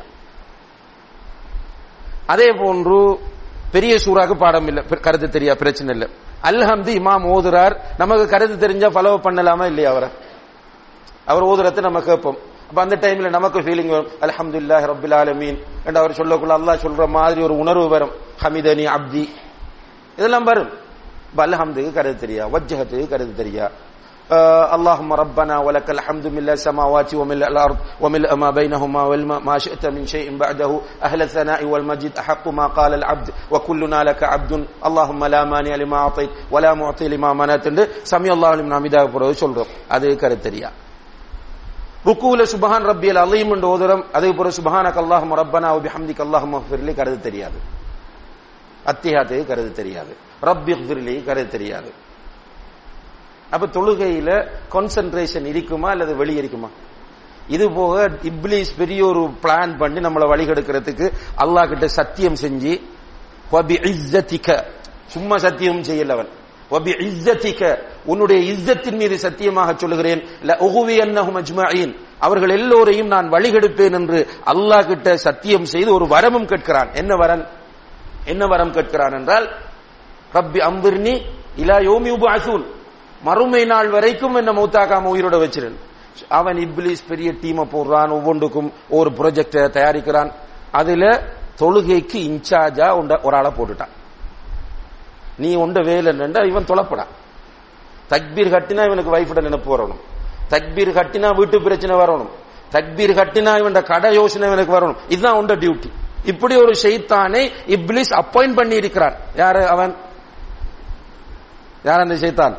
அதே போன்று பெரிய சூறாக்கு பாடம் இல்ல, கருத்து தெரியா, பிரச்சனை இல்லை. அல்ஹம்து இமாம் ஓதுறார், நமக்கு கருத்து தெரிஞ்சா ஃபாலோ பண்ணலாமா இல்லையா? அவர் ஓதுறதை நம்ம கேட்போம். அப்ப அந்த டைம்ல நமக்கு ஃபீலிங் வரும், அல்ஹம்துலில்லாஹி ரப்பில் ஆலமீன் என்று அவர் சொல்லக்குள்ள அல்லாஹ் சொல்ற மாதிரி ஒரு உணர்வு வரும், ஹமிதனி அப்தி, இதெல்லாம் வரும். அல்ஹம்துக்கு கருத்து தெரியா, வஜ்ஜஹத்துக்கு கருத்து தெரியா, اللهم ربنا ولك الحمد ملء السماوات وملء الأرض وملء ما بينهما وما شئت من شيء بعده أهل الثناء والمجد أحق ما قال العبد وكلنا لك عبد اللهم لا مانع لما أعطيت ولا معطي لما منعت سمي الله لمن حمده போறது சொல்றோம். அது கருத்தரியா. ருக்குல சுப்ஹான் ரப்பியல் அலீம் என்று ஓதுறோம், அதே போல சுப்ஹானக அல்லாஹும்ம ரப்பனா வ பிஹம்திக அல்லாஹும்ம ஃபிர்லி கருத்து தெரியாது. அத்திஹாத்துக்கு கருத்து தெரியாது, ரப்பிக்ஃபிர்லி கருத்து தெரியாது. அப்ப தொழுகையில கான்சென்ட்ரேஷன் இருக்குமா அல்லது வெளியே இருக்குமா? இது போக இப்லீஸ் பெரிய ஒரு பிளான் பண்ணி நம்மளை வழிகெடுக்கிறதுக்கு அல்லாஹ் கிட்ட சத்தியம் செஞ்சு, சும்மா சத்தியம் செய்யலவன், உன்னுடைய இஸ்ஸத்தின் மீது சத்தியமாக சொல்லுகிறேன், லஉகுவியன்னஹும் அஜ்மஈன், அவர்கள் எல்லோரையும் நான் வழிகெடுப்பேன் என்று அல்லாஹ் கிட்ட சத்தியம் செய்து ஒரு வரமும் கேட்கிறான். என்ன வரம் கேட்கிறான் என்றால், ரப்பி அம்பிர்னி இலா யௌமி யுபஅஸூன், மறுமை நாள் வரைக்கும் என்ன மௌத்தாகாம உயிரோட வச்சிருன். அவன் இப்லீஸ் பெரிய டீமை போடுறான், ஒவ்வொன்றுக்கும் ஒரு ப்ராஜெக்ட தயாரிக்கிறான். அதுல தொழுகைக்கு இன்சார்ஜா ஒரு ஆளை போட்டுட்டான். நீ உண்ட வேலை என்னண்டா இவன் தொலைப்படான். தக்பீர் கட்டினா இவனுக்கு வைஃபிட நினைப்பு வரணும், தக்பீர் கட்டினா வீட்டு பிரச்சனை வரணும், தக்பீர் கட்டினா இவன் கடை யோசனை இவனுக்கு வரணும். இதுதான் உண்ட டியூட்டி. இப்படி ஒரு ஷைத்தானை இப்லீஸ் அப்பாயிண்ட் பண்ணி இருக்கிறார். யாரு அவன்? யார் அந்த ஷைத்தான்?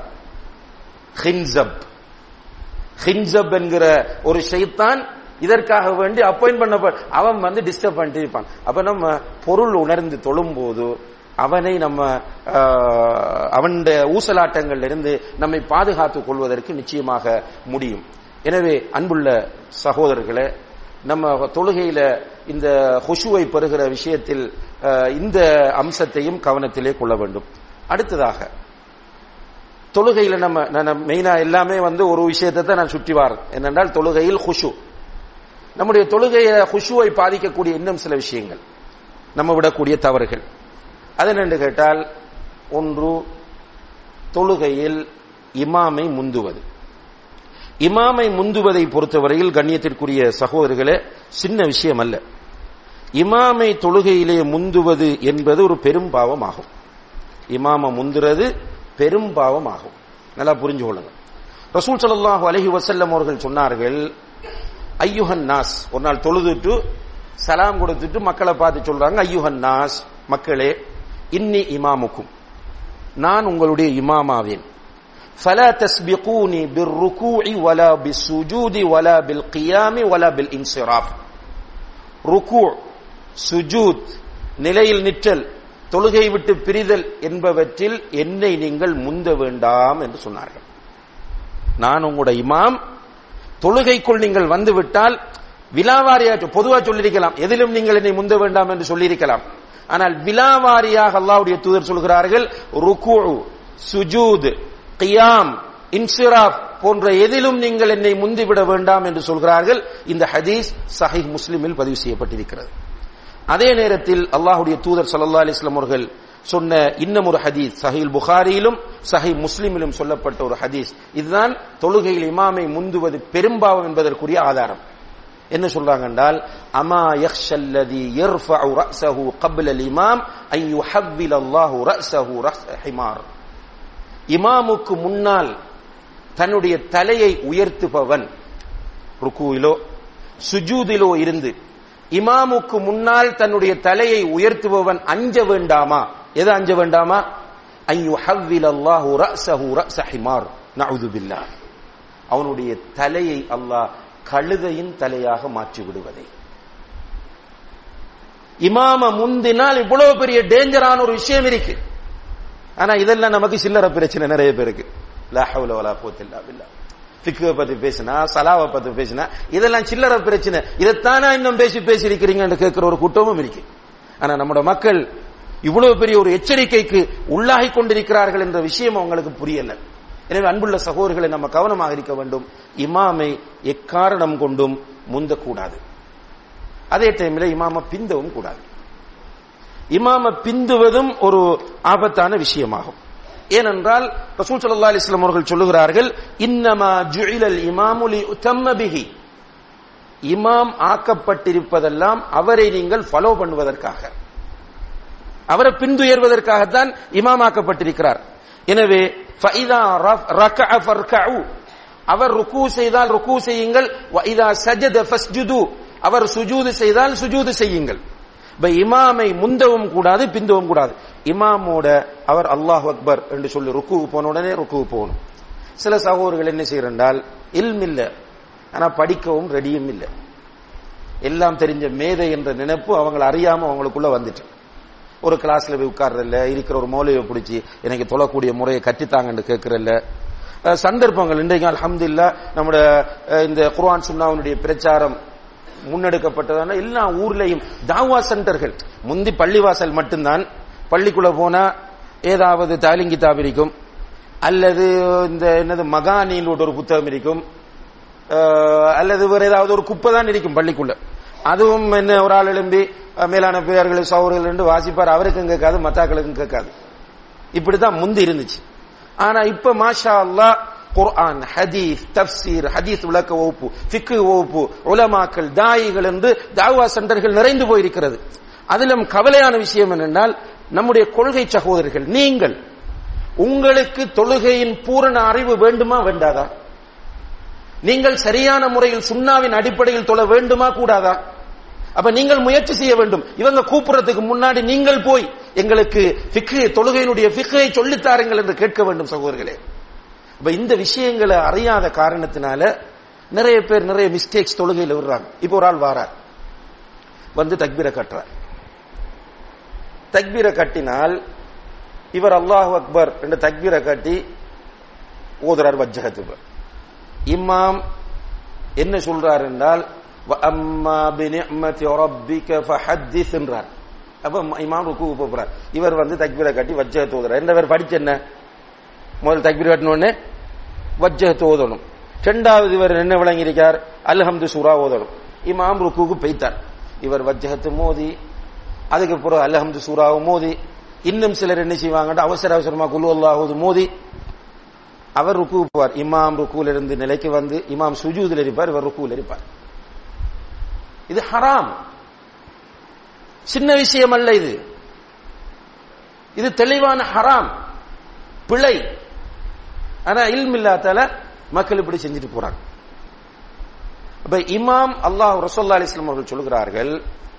ஹின்சப் என்கிற ஒரு ஷைத்தான் இதற்காக வேண்டி அப்பாயிண்ட் பண்ண அவன் டிஸ்டர்ப் பண்ணிட்டு இருப்பான். அப்ப நம்ம பொருள் உணர்ந்து தொழும் போது அவனை நம்ம அவனுடைய ஊசலாட்டங்கள்ல இருந்து நம்மை பாதுகாத்துக் கொள்வதற்கு நிச்சயமாக முடியும். எனவே அன்புள்ள சகோதரர்களே, நம்ம தொழுகையில இந்த ஹுஷுவை பெறுகிற விஷயத்தில் இந்த அம்சத்தையும் கவனத்திலே கொள்ள வேண்டும். அடுத்ததாக தொழுகையில நம்ம மெயினா எல்லாமே ஒரு விஷயத்தை தான் நான் சுற்றி வாரேன். என்னென்றால் தொழுகையில் ஹுஷு, நம்முடைய தொழுகைய ஹுஷுவை பாதிக்கக்கூடிய இன்னும் சில விஷயங்கள், நம்ம விடக்கூடிய தவறுகள். அது என்னென்று கேட்டால், ஒன்று தொழுகையில் இமாமை முந்துவது. இமாமை முந்துவதை பொறுத்தவரையில் கண்ணியத்திற்குரிய சகோதரர்களே சின்ன விஷயம் அல்ல. இமாமை தொழுகையிலே முந்துவது என்பது ஒரு பெரும் பாவம் ஆகும். இமாம முந்துறது பெரும் பாவம் ஆகும். நல்லா புரிஞ்சு கொள்ளுங்க. ரசூல் ஸல்லல்லாஹு அலைஹி வஸல்லம் அவர்கள் சொன்னார்கள், ஐயுஹன் நாஸ், ஒரு நாள் தொழுதுட்டு சலாம் கொடுத்துட்டு மக்களை பார்த்து சொல்றாங்க, ஐயுஹன் நாஸ், மக்களே, இன்னி இமாமுக்கும், நான் உங்களுடைய இமாமாவேன். فلا تسبقوني بالركوع ولا بالسجود ولا بالقيام ولا بالانصراف. ருக்கு, சுஜூத், நிலையில் நிற்றல், தொழுகை விட்டு பிரிதல் என்பவற்றில் என்னை நீங்கள் முந்த வேண்டாம் என்று சொன்னார்கள். நான் உங்களுடைய இமாம், தொழுகைக்குள் நீங்கள் வந்துவிட்டால் விலாவாரியாக பொதுவாக சொல்லியிருக்கலாம், எதிலும் நீங்கள் என்னை முந்த வேண்டாம் என்று சொல்லியிருக்கலாம். ஆனால் விலாவாரியாக அல்லாஹ்வுடைய தூதர் சொல்கிறார்கள், ருக்கு, சுஜூத், கியாம், இன்சிராப் போன்ற எதிலும் நீங்கள் என்னை முந்திவிட வேண்டாம் என்று சொல்கிறார்கள். இந்த ஹதீஸ் சஹீஹ் முஸ்லிமில் பதிவு செய்யப்பட்டிருக்கிறது. அதே நேரத்தில் அல்லாஹ்வுடைய தூதர் ஸல்லல்லாஹு அலைஹி வஸல்லம் அவர்கள் சொன்ன இன்னும் ஒரு ஹதீஸ் சஹீஹ் புகாரியிலும் சஹீஹ் முஸ்லிமிலும் சொல்லப்பட்ட ஒரு ஹதீஸ். இதுதான் தொழுகையில் இமாமை முந்துவது பெரும்பாவம் என்பதற்குரிய ஆதாரம். என்ன சொல்றாங்க என்றால், அமா யக்ஷல்லதி யர்ஃபஉ ரஅஸஹு قبل الامام ان يحول الله رأسه رأس حمار. இமாமுக்கு முன்னால் தன்னுடைய தலையை உயர்த்துபவன், ருக்குவிலோ சுஜூதிலோ இருந்து இமாமுக்கு முன்னால் தன்னுடைய தலையை உயர்த்துபவன் அஞ்ச வேண்டாமா? எதை அஞ்ச வேண்டாமா? அன் யுஹவ்வில் அல்லாஹு ரஅஸஹு ரஅஸ ஹிமார், நஊது பில்லாஹ், அவனுடைய தலையை அல்லாஹ் கழுதையின் தலையாக மாற்றி விடுவதை. இமாம முந்தினால் இவ்வளவு பெரிய டேஞ்சரான ஒரு விஷயம் இருக்கு. ஆனா இதெல்லாம் நமக்கு சில்லற பிரச்சனை நிறைய பேருக்கு. லா ஹவ்ல வலா குவத்த இல்லா பில்லாஹ். ஃபிக்ஹ பத்தி பேசினா, ஸலாவ பத்தி பேசினா, இதெல்லாம் சில்லற பிரச்சனை. இதைத்தானா இன்னும் பேசி இருக்கிறீங்க என்று கேட்கிற ஒரு கூட்டமும் இருக்கு. ஆனா நம்முடைய மக்கள் இவ்வளவு பெரிய ஒரு எச்சரிக்கைக்கு உள்ளாகி கொண்டிருக்கிறார்கள் என்ற விஷயம் அவங்களுக்கு புரியல. எனவே அன்புள்ள சகோதரர்களை நம்ம கவனமாக இருக்க வேண்டும். இமாமை எக்காரணம் கொண்டும் முந்தக்கூடாது. அதே டைமில் இமாம பிந்தவும் கூடாது. இமாம பிந்துவதும் ஒரு ஆபத்தான விஷயமாகும். ஏனென்றால் ரசூல் ஸல்லல்லாஹு அலைஹி வஸல்லம் அவர்கள் சொல்லுகிறார்கள், இன்னமா ஜுஇலல் இமாமு லியுத்தம்ம பிஹி, இமாம் ஆக்கப்பட்டிருப்பதெல்லாம் அவரை நீங்கள் ஃபாலோ பண்ணுவதற்காக, அவரை பின்துயர்வதற்காகத்தான் இமாம் ஆக்கப்பட்டிருக்கிறார். எனவே ஃபஇதா ரகஅ ஃபர்கஉ, அவர் ருக்கு செய்தால் ருக்கு செய்யுங்கள், வஇதா சஜத ஃபஸ்ஜுது, அவர் சுஜூது செய்தால் சுஜூது செய்யுங்கள். இமாமை முந்தவும் கூடாது, பிந்தவும் கூடாது. இமாமோட அவர் அல்லாஹ் அக்பர் என்று சொல்லி ருக்கு போன உடனே ருக்கு போகணும். சில சகோதரர்கள் என்ன செய்யறால், இல்ம் இல்ல, ஆனா படிக்கவும் ரெடியும் இல்லை, எல்லாம் தெரிஞ்ச மேதை என்ற நினைப்பு அவங்களை அறியாம அவங்களுக்குள்ள வந்துட்டு ஒரு கிளாஸ்ல போய் உட்கார்றதில்ல, இருக்கிற ஒரு மௌலவியை பிடிச்சி எனக்கு தொழக்கூடிய முறையை கட்டித்தாங்கன்னு கேட்கறதில்ல. சந்தர்ப்பங்கள் இன்றைக்கு அல்ஹம்துலில்லாஹ் நம்முடைய இந்த குர்ஆன் சுன்னாவுடைய பிரச்சாரம் முன்னெடுக்கப்பட்டதான எல்லா ஊர்லயும் தாவா சென்டர்கள். முந்தி பள்ளிவாசல் மட்டும்தான், பள்ளிக்குள்ள போனா ஏதாவது தாலிங் கிதாப் இருக்கும், அல்லது இந்த என்னது மகானில் ஒரு புத்தகம் இருக்கும், அல்லது வேற ஏதாவது ஒரு குப்பை தான் இருக்கும் பள்ளிக்குள்ள. அதுவும் என்ன ஒரு ஆள் எழும்பி மேலான பெயர்கள் சௌர்கள் என்று வாசிப்பார், அவருக்கும் கேட்காது மத்தாக்களுக்கும் கேட்காது. இப்படிதான் முந்தி இருந்துச்சு. ஆனா இப்ப மாஷா அல்லாஹ் குர்ஆன், ஹதீஸ், தஃப்சீர், ஹதீஸ் விளக்க வகுப்பு, ஃபிக்ஹ் வகுப்பு, உலமாக்கள், தாயிகள் என்று தாவா சென்டர்கள் நிறைந்து போயிருக்கிறது. அதிலும் கவலையான விஷயம் என்னென்றால் நம்முடைய கொள்கை சகோதரர்கள், நீங்கள் உங்களுக்கு தொழுகையின் பூரண அறிவு வேண்டுமா வேண்டாதா? நீங்கள் சரியான முறையில் சுன்னாவின் அடிப்படையில் தொழ வேண்டுமா கூடாதா? அப்ப நீங்கள் முயற்சி செய்ய வேண்டும். இவங்க கூப்பிடுறதுக்கு முன்னாடி நீங்கள் போய் எங்களுக்கு தொழுகையினுடைய ஃபிக்ஹை சொல்லித்தாருங்கள் என்று கேட்க வேண்டும் சகோதரர்களே. அப்ப இந்த விஷயங்களை அறியாத காரணத்தினால நிறைய பேர் நிறைய மிஸ்டேக்ஸ் தொழுகையில் விடுறாங்க. இப்போ ஒரு ஆள் வாரார், வந்து தக்பீரை கட்டுறார். தக்பீரை கட்டினால் இவர் அல்லாஹு அக்பர் என்று தக்பீரை கட்டி ஓதுறார் வஜ்ஜஹத்து. இமாம் என்ன சொல்றார் என்றால் வஅம்மா பினிஅமதி ரப்பிக ஃபஹத்திஸ் என்றார். அப்ப இமாம் ருக்குக்கு போறார். இவர் வந்து தக்பீரை கட்டி வஜ்ஜஹத்து ஓதுறார். என்னவர் படிச்ச என்ன? முதல் தக்பீர் கட்டின உடனே வஜ்ஜஹத்து ஓதணும். இரண்டாவது இவர் என்ன விளங்கி இருக்கார்? அல்ஹம்து சூரா ஓதணும். இமாம் ருக்குக்கு போய்த்தார். இவர் வஜ்ஜஹத்து மோதி அதுக்கு பிறகு அல்ஹம்து சூராவை மோதி, இன்னும் சிலர் என்ன செய்வாங்க அவசர அவசரமா குல் அல்லாஹு மோதி அவர் ருக்கு போவார். இமாம் ருக்குல இருந்து நிலைக்கு வந்து இமாம் சுஜூதில் இருப்பார், இவர் ருக்குல இருப்பார். இது ஹராம், சின்ன விஷயம் அல்ல. இது தெளிவான ஹராம், பிழை. ஆனா இல்ம் இல்லாதால மக்கள் இப்படி செஞ்சுட்டு போறாங்க. அப்ப இமாம் அல்லாஹ் ரசூலுல்லாஹி அலைஹி வஸல்லம் அவர்கள் சொல்கிறார்கள்,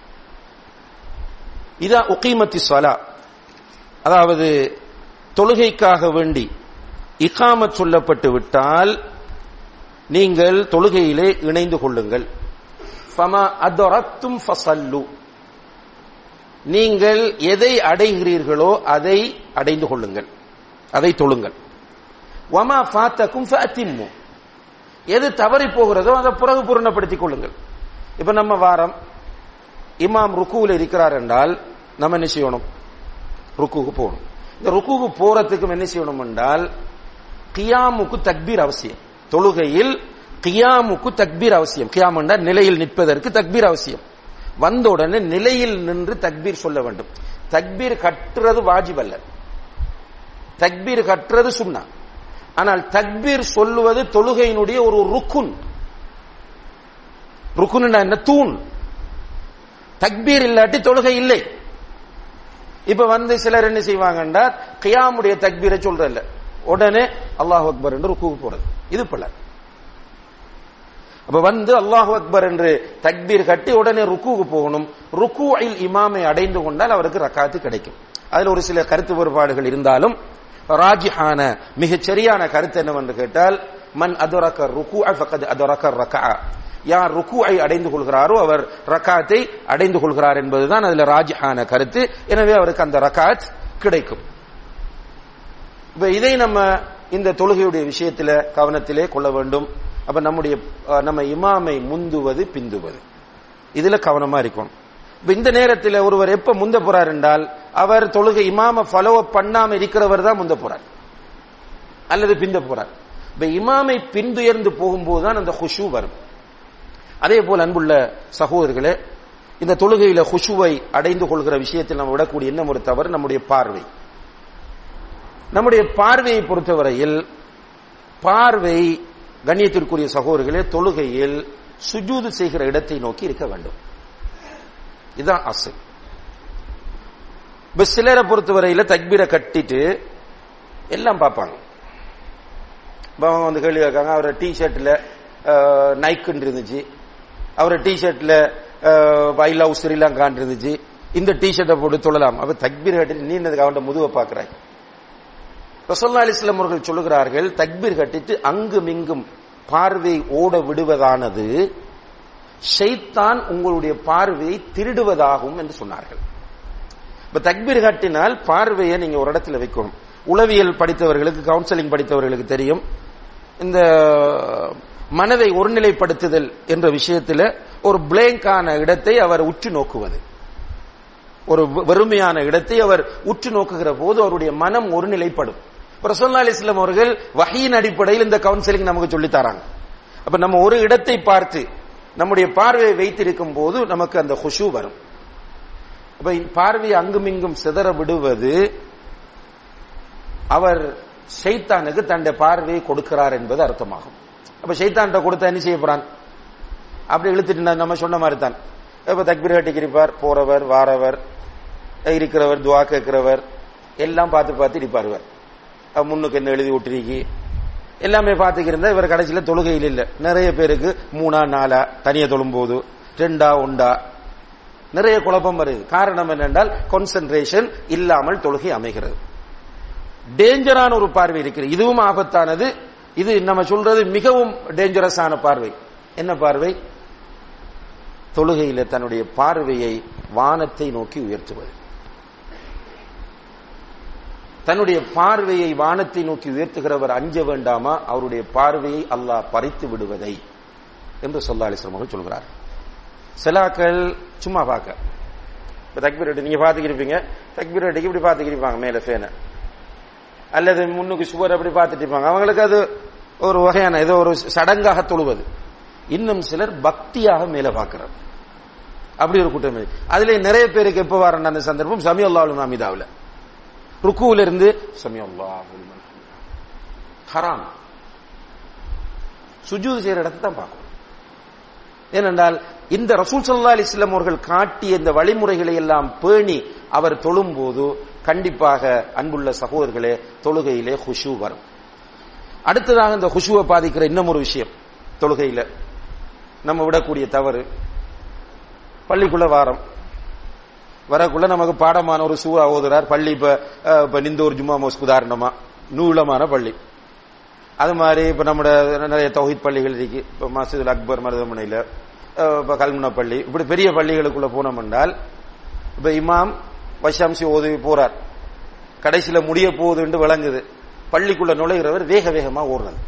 இதா உகீமத்தி ஸலா, அதாவது தொழுகைக்காக வேண்டி இகாமத் சொல்லப்பட்டு விட்டால் நீங்கள் தொழுகையிலே இணைந்து கொள்ளுங்கள். ஃபமா அதரத்தும் ஃபஸல்லு, நீங்கள் எதை அடைகிறீர்களோ அதை அடைந்து கொள்ளுங்கள், அதை தொழுங்கள். வமா ஃபாத்தகும் ஃபஅத்திம்மு, எது தவறி போகிறதோ அதை பிறகு பூரணப்படுத்திக் கொள்ளுங்கள். இப்ப நம்ம வாரம் இமாம் ருக்குவில் இருக்கிறார் என்றால் நம்ம என்ன செய்யணும்? ருக்குக்கு போகணும். இந்த ருக்குக்கு போறதுக்கும் என்ன செய்யணும் என்றால் கியாமுக்கு தக்பீர் அவசியம். தொழுகையில் கியாமுக்கு தக்பீர் அவசியம். கியாம் என்றால் நிலையில் நிற்பதற்கு தக்பீர் அவசியம். வந்த உடனே நிலையில் நின்று தக்பீர் சொல்ல வேண்டும். தக்பீர் கட்டுறது வாஜிப் அல்ல, தக்பீர் கட்டுறது சுன்னா. ஆனால் தக்பீர் சொல்லுவது தொழுகையினுடைய ஒரு ருக்குன். ருக்குன் என்ன? தூண். தக்பீர் இல்லாட்டி தொழுகை இல்லை. இப்ப வந்து சிலர் என்ன செய்வாங்கன்றா கியாமுடைய தக்பீரை சொல்றதில்ல, உடனே அல்லாஹு அக்பர் என்று ருக்குக்கு போறது. இது பல. அப்ப வந்து அல்லாஹு அக்பர் என்று தக்பீர் கட்டி உடனே ருக்குக்கு போகணும். ருக்குவில் இமாமை அடைந்து கொண்டால் அவருக்கு ரக்காத்து கிடைக்கும். அதுல ஒரு சில கருத்து வேறுபாடுகள் இருந்தாலும் ராஜிஹான மிகச் சரியான கருத்து என்னவென்று கேட்டால், மன் அதரக ருக்குஅ ஃபகத் அதரக ரக்அ, யார் ருக்குஐ அடைந்து கொள்கிறாரோ அவர் ரக்காத்தை அடைந்து கொள்கிறார் என்பதுதான் அதுல ராஜிஹான கருத்து. எனவே அவருக்கு அந்த ரக்காத் கிடைக்கும். இப்ப இதை நம்ம இந்த தொழுகையுடைய விஷயத்தில கவனத்திலே கொள்ள வேண்டும். அப்ப நம்ம இமாமை முந்துவது பிந்துவது இதுல கவனமா இருக்கணும். இப்ப இந்த நேரத்தில் ஒருவர் எப்ப முந்த போறார் என்றால் அவர் தொழுகை இமாம ஃபாலோ பண்ணாம இருக்கிறவர் தான் முந்த போறார் அல்லது பிந்த போறார். இப்ப இமாமை பின்துயர்ந்து போகும்போதுதான் அந்த குஷு வரும். அதே போல் அன்புள்ள சகோதரர்களே, இந்த தொழுகையில குஷுவை அடைந்து கொள்கிற விஷயத்தில் நம்ம விடக்கூடிய இன்னும் ஒரு தவறு நம்முடைய பார்வை. நம்முடைய பார்வையை பொறுத்தவரையில் பார்வை கண்ணியத்திற்குரிய சகோதரர்களே தொழுகையில் சுஜூது செய்கிற இடத்தை நோக்கி இருக்க வேண்டும். இதுதான் அசல். சிலரை பொறுத்தவரையில தக்பீரை கட்டிட்டு எல்லாம் பார்ப்பாங்க. அவங்க வந்து கேள்வி கேட்காங்க, அவரை டி ஷர்ட்ல நைக்குன்னு இருந்துச்சு, அவரை டி ஷர்ட்ல ஐ லவ் ஸ்ரீலங்கான் இருந்துச்சு, இந்த டி ஷர்ட்டை போட்டு தொழலாம். அப்ப தக்பீர் கட்டிட்டு நீ அவன் முதுவை பார்க்கிறாய். ரசூலுல்லாஹி அலைஹி வஸல்லம் அவர்கள் சொல்லுகிறார்கள், தக்பீர் கட்டிட்டு அங்கும் இங்கும் பார்வை ஓட விடுவதானது ஷைத்தான் உங்களுடைய பார்வையை திருடுவதாகும் என்று சொன்னார்கள். இப்ப தக்பீர் கட்டினால் பார்வையை நீங்க ஒரு இடத்துல வைக்கணும். உளவியல் படித்தவர்களுக்கு, கவுன்சிலிங் படித்தவர்களுக்கு தெரியும், இந்த மனதை ஒருநிலைப்படுத்துதல் என்ற விஷயத்தில் ஒரு பிளேங்கான இடத்தை அவர் உற்று நோக்குவது, ஒரு வெறுமையான இடத்தை அவர் உற்று நோக்குகிற போது அவருடைய மனம் ஒருநிலைப்படும். ரசூலுல்லாஹி அலைஹி வஸல்லம் அவர்கள் வஹீயின் அடிப்படையில் இந்த கவுன்சிலிங் நமக்கு சொல்லி தராங்க. அப்ப நம்ம ஒரு இடத்தை பார்த்து நம்முடைய பார்வையை வைத்திருக்கும் போது நமக்கு அந்த குஷூ வரும். அப்ப பார்வையை அங்குமிங்கும் சிதற விடுவது அவர் ஷைத்தானுக்கு தன்னுடைய பார்வையை கொடுக்கிறார் என்பது அர்த்தமாகும். அப்ப ஷைத்தான்கிட்ட கொடுத்தா என்ன செய்ய போறான்? அப்படி இழுத்துட்டு நம்ம சொன்ன மாதிரி தான். இப்ப தக்பீர் கட்டிக்கிருப்பார், போறவர் வாரவர் இருக்கிறவர் துவா கேட்கிறவர் எல்லாம் பார்த்து பார்த்து இருப்பார். முன்னுக்கு என்ன எழுதி விட்டுருக்கி எல்லாமே பார்த்துக்கிருந்தா இவர் கடைசியில தொழுகையில் இல்லை. நிறைய பேருக்கு 3 4 தனியா தொழும்போது 2 1 நிறைய குழப்பம் வருது. காரணம் என்னென்றால் கான்சென்ட்ரேஷன் இல்லாமல் தொழுகை அமைகிறது. டேஞ்சரான ஒரு பார்வை இருக்கிறது. இதுவும் ஆபத்தானது. இது நம்ம சொல்றது மிகவும் டேஞ்சரஸான பார்வை. என்ன பார்வை? தொழுகையில தன்னுடைய பார்வையை வானத்தை நோக்கி உயர்த்துவது. தன்னுடைய பார்வையை வானத்தை நோக்கி உயர்த்துகிறவர் அஞ்ச வேண்டாமா? அவருடைய பார்வையை அல்லாஹ் பறித்து விடுவதை என்று ஸல்லல்லாஹு அலைஹி வஸல்லம் சொல்கிறார். சிலாக்கள் சும்மா பார்க்க தக்பீர் அடி நீங்க பாத்துக்கிருப்பீங்க, தக்பீர் அடிக்கு இப்படி பாத்துக்கிருப்பாங்க மேல ஃபேன, அல்லது முன்னுக்கு சுவர் அப்படி பார்த்துட்டு இருப்பாங்க. அவங்களுக்கு அது ஒரு வகையான ஏதோ ஒரு சடங்காக தொழுவது. இன்னும் சிலர் பக்தியாக மேல பார்க்கிறார். அப்படி ஒரு கூட்டம். அதுல நிறைய பேருக்கு எப்ப வர அந்த சந்தர்ப்பம் சமி அல்லாஹ் ஹமீதாவுல ருக்குல இருந்து சமி அல்லாஹ் ஹராம் சுஜூத் செய்யற இடத்தை தான் பார்க்கணும். ஏனென்றால் இந்த ரசூல் ஸல்லல்லாஹு அலைஹி வஸல்லம் அவர்கள் காட்டிய இந்த வழிமுறைகளை எல்லாம் பேணி அவர் தொழும்போது கண்டிப்பாக அன்புள்ள சகோதரர்களே தொழுகையிலே குஷூ வரும். அடுத்ததாக இந்த குஷூவை பாதிக்கிற இன்னும் ஒரு விஷயம், தொழுகையில நம்ம விடக்கூடிய தவறு, பள்ளிக்குள்ள வாரம் வரக்குள்ள நமக்கு பாடமான ஒரு சூரா ஓதுறார். பள்ளி இப்ப நிந்தூர் ஜும்மா மஸ்ஜித் உதாரணமா நூலமான பள்ளி. அது மாதிரி இப்ப நம்ம நிறைய தௌஹீத் பள்ளிகள் இருக்கு. இப்ப மஸ்ஜிதுல் அக்பர் மருதமனையில, இப்ப கல்முனா பள்ளி, இப்படி பெரிய பள்ளிகளுக்குள்ள போனோம் என்றால் இப்ப இமாம் வஷாம்சி ஓதுவி போறார், கடைசியில முடிய போகுது என்று விளங்குது. பள்ளிக்குள்ள நுழைகிறவர் வேக வேகமா ஓடுறது.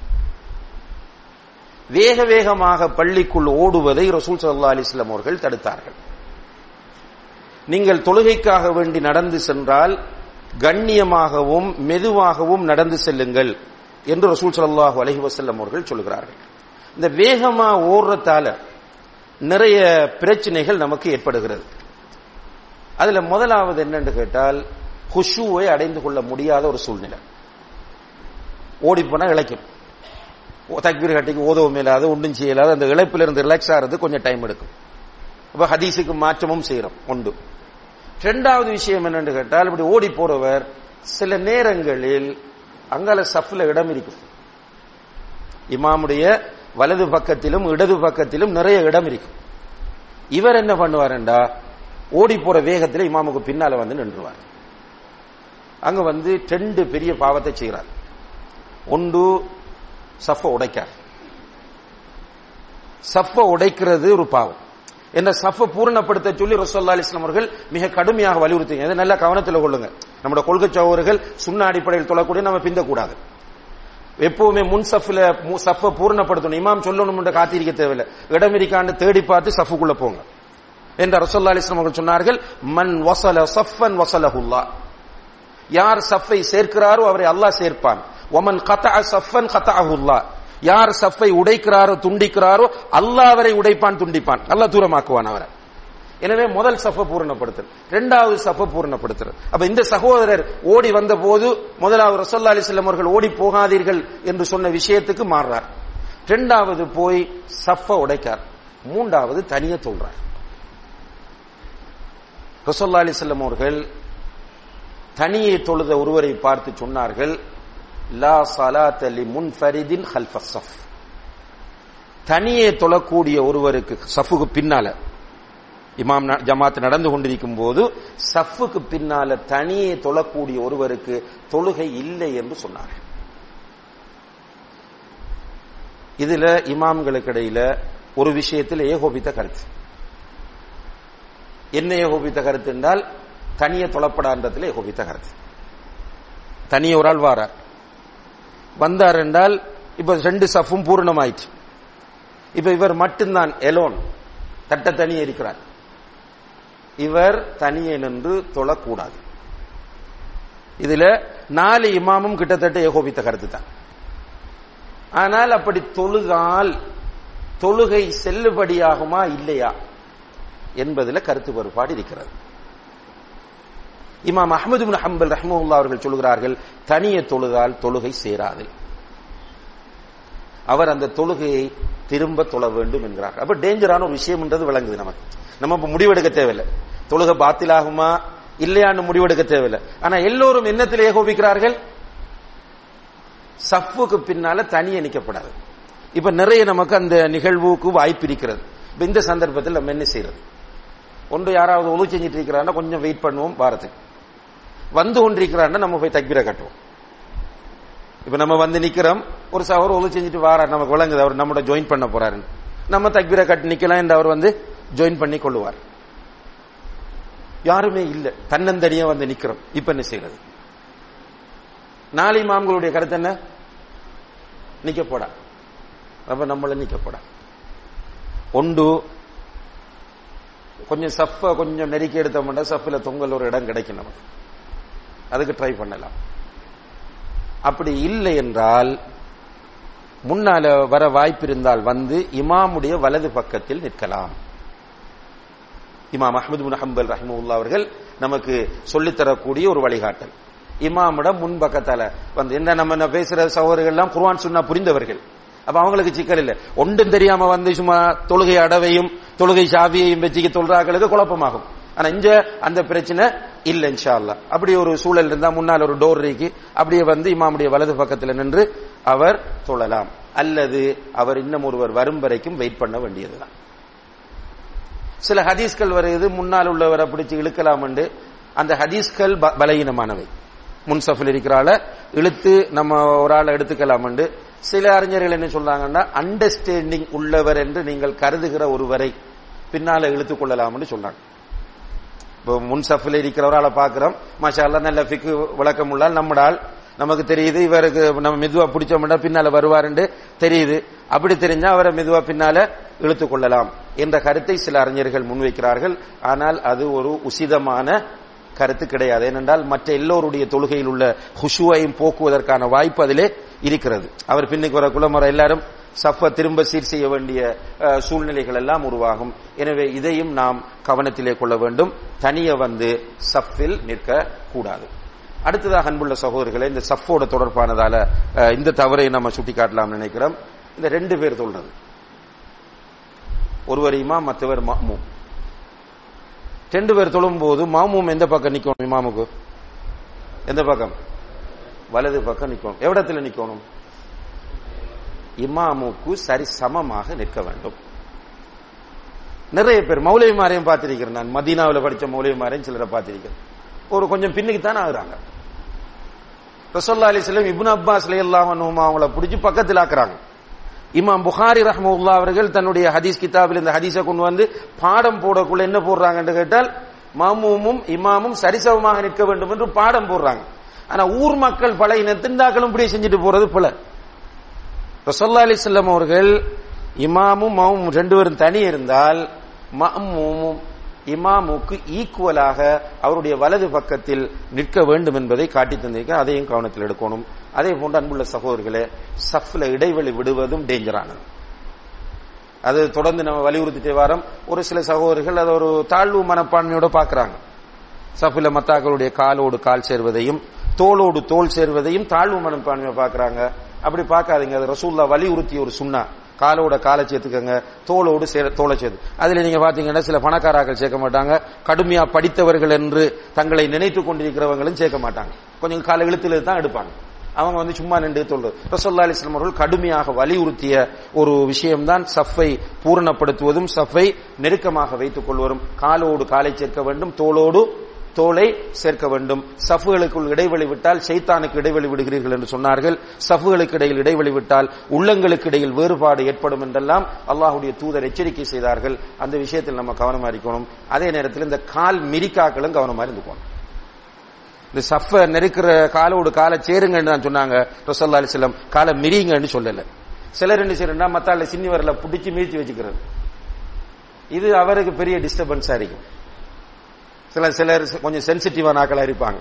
வேக வேகமாக பள்ளிக்குள் ஓடுவதை ரசூல் ஸல்லல்லாஹு அலைஹி வஸல்லம் அவர்கள் தடுத்தார்கள். நீங்கள் தொழுகைக்காக வேண்டி நடந்து சென்றால் கண்ணியமாகவும் மெதுவாகவும் நடந்து செல்லுங்கள் என்று ரசூல் ஸல்லல்லாஹு அலைஹி வஸல்லம் அவர்கள் சொல்கிறார்கள். இந்த வேகமா ஓடுறதால நிறைய பிரச்சனைகள் நமக்கு ஏற்படுகிறது. அதுல முதலாவது என்னன்னு கேட்டால் குஷூவை அடைந்து கொள்ள முடியாத ஒரு சூழ்நிலை. ஓடி போனா இளைக்கும், தக்பீர் கட்டிக்கு ஓதவும் இல்லாத ஒன்றும் செய்யலாத அந்த இழைப்பிலிருந்து ரிலாக்ஸ் ஆகிறது கொஞ்சம் டைம் எடுக்கும். அப்ப ஹதீஸுக்கு மாற்றமும் செய்யறோம் உண்டு. இரண்டாவது விஷயம் என்னன்னு கேட்டால் இப்படி ஓடி போறவர் சில நேரங்களில் அங்கால சஃப்ல இடம் இருக்கும். இமாமுடைய வலது பக்கத்திலும் இடது பக்கத்திலும் நிறைய இடம் இருக்கும். இவர் என்ன பண்ணுவார்டா, ஓடி போற வேகத்தில் இமாமுக்கு பின்னால வந்து நின்றுவார். அங்க வந்து 2 பெரிய பாவத்தை செய்கிறார். ஒன்று சஃப உடைக்கார். சஃப உடைக்கிறது ஒரு பாவம். என்ற சஃப பூரணப்படுத்த சொல்லி ரசூலுல்லாஹி அலைஹி வஸல்லம் அவர்கள் மிக கடுமையாக வலியுறுத்துங்க. இதை நல்ல கவனத்தில் கொள்ளுங்க. நம்முடைய கொள்கை சகோதரர்கள் சுன்ன அடிப்படையில் தொழக்கூடிய நம்ம பிந்தக்கூடாது. எப்பவுமே முன் சஃப பூரணப்படுத்தணும். இமாம் சொல்லணும் காத்திருக்க தேவையில்லை. இடம் இருக்காண்டு தேடி பார்த்து சஃபுக்குள்ள போங்க என்ற ரசூலுல்லாஹி அலைஹி வஸல்லம் அவர்கள் சொன்னார்கள். மன் வஸல சஃபன் வஸலஹுல்லாஹ், யார் சஃபை சேர்க்கிறாரோ அவரை அல்லாஹ் சேர்ப்பான். வமன் கதஅ சஃபன் கதஅஹுல்லாஹ், யார் சஃபை உடைக்கிறாரோ துண்டிக்கிறாரோ அல்லாஹ் அவரை உடைப்பான் துண்டிப்பான், அல்லாஹ் தூரமாக்குவான் அவரை. எனவே முதல் சஃப பூரணப்படுத்து, இரண்டாவது சஃப பூரணப்படுத்துறது. அப்ப இந்த சகோதரர் ஓடி வந்த போது முதலாவது ரசூலுல்லாஹி அலைஹி வஸல்லம் அவர்கள் ஓடி போகாதீர்கள் என்று சொன்ன விஷயத்துக்கு மாறுறார். இரண்டாவது போய் சஃப உடைக்கார். மூன்றாவது தனியே தொழுறார். ரசூலுல்லாஹி அலைஹி வஸல்லம் அவர்கள் தனியே தொழுத ஒருவரை பார்த்து சொன்னார்கள், லா ஸலாத்த லிமுன்ஃபரிதின் ஹல்ஃப ஸஃப், தனியே தொழக்கூடிய ஒருவருக்கு சஃபுக்கு பின்னால இமாம் ஜமாத் நடந்து கொண்டிருக்கும் போது சஃபுக்கு பின்னால தனியே தொழக்கூடிய ஒருவருக்கு தொழுகை இல்லை என்று சொன்னார்கள். இதுல இமாம்களுக்கு இடையில ஒரு விஷயத்தில் ஏகோபித்த கருத்து. என்ன ஏகோபித்த கருத்து என்றால் தனியே தொழப்படான்றதுல ஏகோபித்த கருத்து. தனியே ஒரு ஆள் வாரார், வந்தார் என்றால் இப்ப 2 சஃபும் பூர்ணமாயிற்று. இப்ப இவர் மட்டும்தான் எலோன், தட்ட தனியே இருக்கிறார். இவர் தனியே நின்று தொழக்கூடாது. இதுல 4 இமாமும் கிட்டத்தட்ட ஏகோபித்த கருத்து தான். ஆனால் அப்படி தொழுதால் தொழுகை செல்லுபடியாகுமா இல்லையா என்பதில் கருத்து வேறுபாடு இருக்கிறது. இமாம் அஹ்மது இப்னு ஹம்பல் ரஹ்மத்துல்லாஹி அவர்கள் சொல்கிறார்கள், தனியே தொழுதால் தொழுகை சேராது, அவர் அந்த தொழுகையை திரும்ப தொழ வேண்டும் என்கிறார். அப்ப டேஞ்சரான ஒரு விஷயம் என்றது விளங்குது நமக்கு. நம்ம இப்ப முடிவெடுக்க தேவையில்லை, தொழுகை பாத்திலாகுமா இல்லையான்னு முடிவெடுக்க தேவையில்லை. ஆனா எல்லோரும் என்னத்தில் ஏகோபிக்கிறார்கள்? சஃப்புக்கு பின்னால தனியே நிக்கப்படாது. இப்ப நிறைய நமக்கு அந்த நிகழ்வுக்கு வாய்ப்பு இருக்கிறது. இப்ப இந்த சந்தர்ப்பத்தில் நம்ம என்ன செய்யறது? ஒன்று யாராவது ஒழு செஞ்சிட்டு இருக்கிறான்னா கொஞ்சம் வெயிட் பண்ணுவோம், வாரத்துக்கு வந்து கொண்டிருக்கிறான்னா நம்ம போய் தக்பீரை கட்டுவோம். இப்ப நம்ம வந்து நிக்கிறோம், ஒரு சவர் ஒழு செஞ்சுட்டு வாரார், நமக்கு விளங்குது அவர் நம்மளோட ஜாயின் பண்ண போறாருன்னு, நம்ம தக்பீரை கட்டி நிக்கலாம் என்று அவர் வந்து ஜாயின் பண்ணி கொள்ளுவார். யாருமே இல்ல, தன்னந்தனியா வந்து நிக்கிறோம். இப்ப என்ன செய்யறது? 4 இமாம்களுடைய கருத்து என்ன? நிக்க போடா. அப்ப நம்மள நிக்க போடா. ஒன்று கொஞ்சம் சஃப கொஞ்சம் நெருக்கி எடுத்தோம்னா சஃபில தொங்கல் ஒரு இடம் கிடைக்கும் நமக்கு, அதுக்கு ட்ரை பண்ணலாம். அப்படி இல்லை என்றால் முன்னால வர வாய்ப்பு இருந்தால் வந்து இமாமுடைய வலது பக்கத்தில் நிற்கலாம். இமாம் அஹ்மது இப்னு ஹம்பல் ரஹ்மத்துல்லாஹி அவர்கள் நமக்கு சொல்லித்தரக்கூடிய ஒரு வழிகாட்டல். இமாமிடம் முன்பக்கத்தால வந்து என்ன நம்ம பேசுற சகோதரர்கள் எல்லாம் குர்ஆன் சுன்னா புரிந்தவர்கள். அப்ப அவங்களுக்கு சிக்கல் இல்லை. ஒன்றும் தெரியாம வந்து சும்மா தொழுகை அடவையும் தொழுகை சாவியையும் வச்சுக்க தொழுறாக்களுக்கு குழப்பமாகும். ஆனா இங்க அந்த பிரச்சனை இல்ல இன்ஷா அல்லாஹ். அப்படி ஒரு சூழல் இருந்தா முன்னால் ஒரு டோர் இருக்கு, அப்படியே வந்து இமாமுடைய வலது பக்கத்தில் நின்று அவர் தொழலாம். அல்லது அவர் இன்னும் ஒருவர் வரும் வரைக்கும் வெயிட் பண்ண வேண்டியதுதான். சில ஹதீஸ்கள் வருது முன்னால் உள்ளவரை பிடிச்சு இழுக்கலாம் என்று, அந்த ஹதீஸ்கள் பலகீனமானவை. முன்சஃபில் இருக்கிறால இழுத்து நம்ம ஒரு ஆளை எடுத்துக்கலாம் என்று சில அறிஞர்கள் என்ன சொல்றாங்கன்னா, அண்டர்ஸ்டாண்டிங் உள்ளவர் என்று நீங்கள் கருதுகிற ஒருவரை பின்னால இழுத்துக் கொள்ளலாம் என்று சொல்றாங்க. இப்போ முன்சஃபில் இருக்கிறவரால பாக்குறோம், மாஷா அல்லாஹ் நல்ல ஃபிக்கு விளக்கம் உள்ளால் நம்மடால் நமக்கு தெரியுது, இவருக்கு நம்ம மெதுவா பிடிச்சோம்னா பின்னால வருவார் என்று தெரியுது. அப்படி தெரிஞ்சா அவரை மெதுவா பின்னால இழுத்துக் கொள்ளலாம் என்ற கருத்தை சில அறிஞர்கள் முன்வைக்கிறார்கள். ஆனால் அது ஒரு உசிதமான கருத்து கிடையாது. ஏனென்றால் மற்ற எல்லோருடைய தொழுகையில் உள்ள ஹுஷுவையும் போக்குவதற்கான வாய்ப்பு அதிலே இருக்கிறது. அவர் பின்னுக்கு வரக்குள்ள மர எல்லாரும் சஃப திரும்ப சீர் செய்ய வேண்டிய சூழ்நிலைகள் எல்லாம் உருவாகும். எனவே இதையும் நாம் கவனத்திலே கொள்ள வேண்டும். தனிய வந்து சஃபில் நிற்க கூடாது. அடுத்ததாக அன்புள்ள சகோதரர்களே, இந்த சஃபோட தொடர்பானதால இந்த தவறை நம்ம சுட்டி காட்டலாம் நினைக்கிறோம். இந்த 2 பேர் சொல்றது, ஒருவர் இமாம் மற்றவர் மஅ்மூம். 2 பேர் தொழும் போது மஅ்மூம் எந்த பக்கம் நிக்கணும்? இமாமுக்கு எந்த பக்கம்? வலது பக்கம் நிக்கணும். எவ்விடத்தில் நிக்கணும்? இமாமுக்கு சரி சமமாக நிற்க வேண்டும். நிறைய பேர் மௌலவிமாரையும் பார்த்திருக்கிறேன் நான், மதீனாவில் படிச்ச மௌலவிமாரையும் சிலரை பார்த்திருக்கிறேன், ஒரு கொஞ்சம் பின்னுக்கு தான் ஆகுறாங்க. ரசூலுல்லாஹி அலைஹி வஸல்லம் இப்னு அப்பாஸ் ரலியல்லாஹு அன்ஹுமா அவங்கள பிடிச்சி பக்கத்தில் ஆக்குறாங்க. இமாம் புகாரி ரஹ்மத்துல்லாஹி அவர்கள் தன்னுடைய ஹதீஸ் கிதாபில் இந்த ஹதீஸை கொண்டு வந்து பாடம் போடக்குள்ள என்ன போடுறாங்க என்று கேட்டால், மாமூமும் இமாமும் சரிசமமாக நிற்க வேண்டும் என்று பாடம் போடுறாங்க. ஆனா ஊர் மக்கள் பல இனத்தின்தாக்களும் இப்படியே செஞ்சுட்டு போறது போல. ரசூலுல்லாஹி அலைஹி வஸல்லம் அவர்கள் இமாமும் மாமும் 2 பேரும் தனி இருந்தால் மஅ்மூமும் இமாமுக்கு ஈக்குவலாக அவருடைய வலது பக்கத்தில் நிற்க வேண்டும் என்பதை காட்டி தந்திருக்க, அதையும் கவனத்தில் எடுக்கணும். அதே போன்று அன்புள்ள சகோதரர்களே, சஃப்ல இடைவெளி விடுவதும் டேஞ்சரானது. அது தொடர்ந்து நம்ம வலியுறுத்திட்டே வாரம். ஒரு சில சகோதரர்கள் அதை ஒரு தாழ்வு மனப்பான்மையோட பாக்குறாங்க. சஃப்ல மத்தாக்களுடைய காலோடு கால் சேர்வதையும் தோளோடு தோல் சேர்வதையும் தாழ்வு மனப்பான்மையை பாக்குறாங்க. அப்படி பார்க்காதீங்க. அது ரசூலுல்லாஹ் வலியுறுத்திய ஒரு சுன்னா. காலோட காலை சேர்த்துக்கங்க, தோளோடு தோலை சேர்த்து. அதுல நீங்க பாத்தீங்கன்னா சில பணக்காரர்கள் சேர்க்க மாட்டாங்க, கடுமையா படித்தவர்கள் என்று தங்களை நினைத்துக் கொண்டிருக்கிறவங்களும் சேர்க்க மாட்டாங்க. கொஞ்சம் கால இழுத்துல தான் எடுப்பாங்க. அவங்க வந்து சும்மா நின்று சொல்றது. ரசூலுல்லாஹி அலைஹி வஸல்லம் அவர்கள் கடுமையாக வலியுறுத்திய ஒரு விஷயம்தான் சஃபை பூரணப்படுத்துவதும் சஃபை நெருக்கமாக வைத்துக் கொள்வதும். காலோடு காலை சேர்க்க வேண்டும், தோளோடு தோளை சேர்க்க வேண்டும். சஃபுகளுக்குள் இடைவெளி விட்டால் ஷைத்தானுக்கு இடைவெளி விடுகிறீர்கள் என்று சொன்னார்கள். சஃபுகளுக்கு இடையில் இடைவெளி விட்டால் உள்ளங்களுக்கு இடையில் வேறுபாடு ஏற்படும் என்றெல்லாம் அல்லாஹ்வுடைய தூதர் எச்சரிக்கை செய்தார்கள். அந்த விஷயத்தில் நம்ம கவனமா இருக்கணும். அதே நேரத்தில் இந்த கால் மிரிக்காக்களும் கவனமா இருந்துக்கணும். இந்த சஃப நெருக்கிற காலோடு காலை சேருங்கன்னு தான் சொன்னாங்க ரசூலுல்லாஹி அலைஹி வஸல்லம், காலை மிரிங்கன்னு சொல்லல. சிலர் என்ன செய்யறா மத்தால சின்னி வரல பிடிச்சி மீழ்த்தி வச்சுக்கிறது. இது அவருக்கு பெரிய டிஸ்டர்பன்ஸா இருக்கும். சிலர் கொஞ்சம் சென்சிட்டிவான ஆக்களா இருப்பாங்க.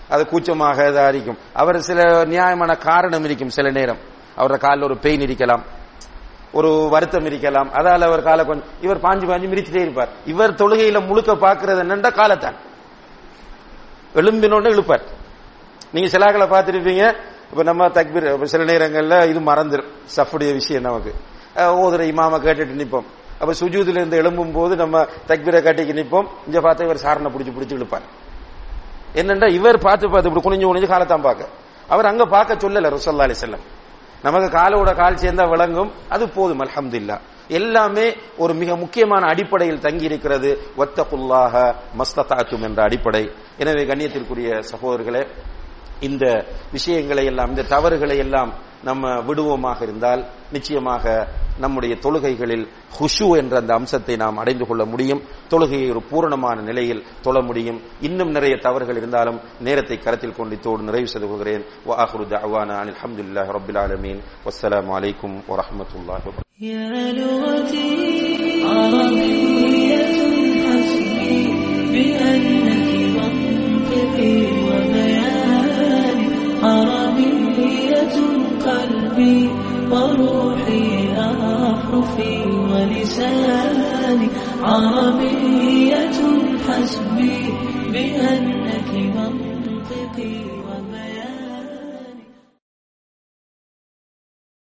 அது கூச்சமாக இதா இருக்கும். அவர் சில நியாயமான காரணம் இருக்கும். சில நேரம் அவரோட காலில் ஒரு பெயின் இருக்கலாம், ஒரு வருத்தம் இருக்கலாம். அதால அவர் காலை கொஞ்சம் இவர் பாஞ்சு மிரிச்சுட்டே இருப்பார். இவர் தொழுகையில முழுக்க பாக்குறது என்னண்டா காலத்தான் எழும்பினோன்னு இழுப்பார். நீங்க சிலாக்களை பார்த்திருப்பீங்க. இப்ப நம்ம தக்பீர் சில நேரங்கள்ல இது மறந்துடும், சஃபுடைய விஷயம் நமக்கு ஓதுற இமாம கேட்டுட்டு நிற்போம். அப்ப சுஜூதுல இருந்து எழும்பும் போது நம்ம தக்பீரை கட்டிக்கு நிற்போம். இங்க பார்த்தா இவர் சாரணை பிடிச்சு இழுப்பார். என்னண்டா இவர் பார்த்து இப்படி குனிஞ்சு காலத்தான் பார்க்க, அவர் அங்க பார்க்க சொல்லல ரசூலுல்லாஹி அலைஹி வஸல்லம். நமக்கு காலோட கால் சேர்ந்தா விளங்கும், அது போதும். அல்ஹம்துலில்லாஹ். எல்லாமே ஒரு மிக முக்கியமான அடிப்படையில் தங்கி இருக்கிறது. வத்தகுல்லாஹ மஸ்ததாத்தும் என்ற அடிப்படை. எனவே கண்ணியத்திற்குரிய சகோதரர்களே, இந்த விஷயங்களை எல்லாம், இந்த தவறுகளை எல்லாம் நம்ம விடுவோமாக இருந்தால் நிச்சயமாக நம்முடைய தொழுகைகளில் ஹுஷு என்ற அந்த அம்சத்தை நாம் அடைந்து கொள்ள முடியும். தொழுகையை ஒரு பூரணமான நிலையில் தொழ முடியும். இன்னும் நிறைய தவறுகள் இருந்தாலும் நேரத்தை கருத்தில் கொண்டு தோடு நிறைவு செய்து கொள்கிறேன். வ ஆகிரு தஅவானா அனில் ஹம்துலில்லாஹி ரப்பில் ஆலமீன். வஸ்ஸலாமு அலைக்கும் வ ரஹ்மத்துல்லாஹி வ قلبي وروحي أحرفي ولساني عربية حسبي بأنك منطقي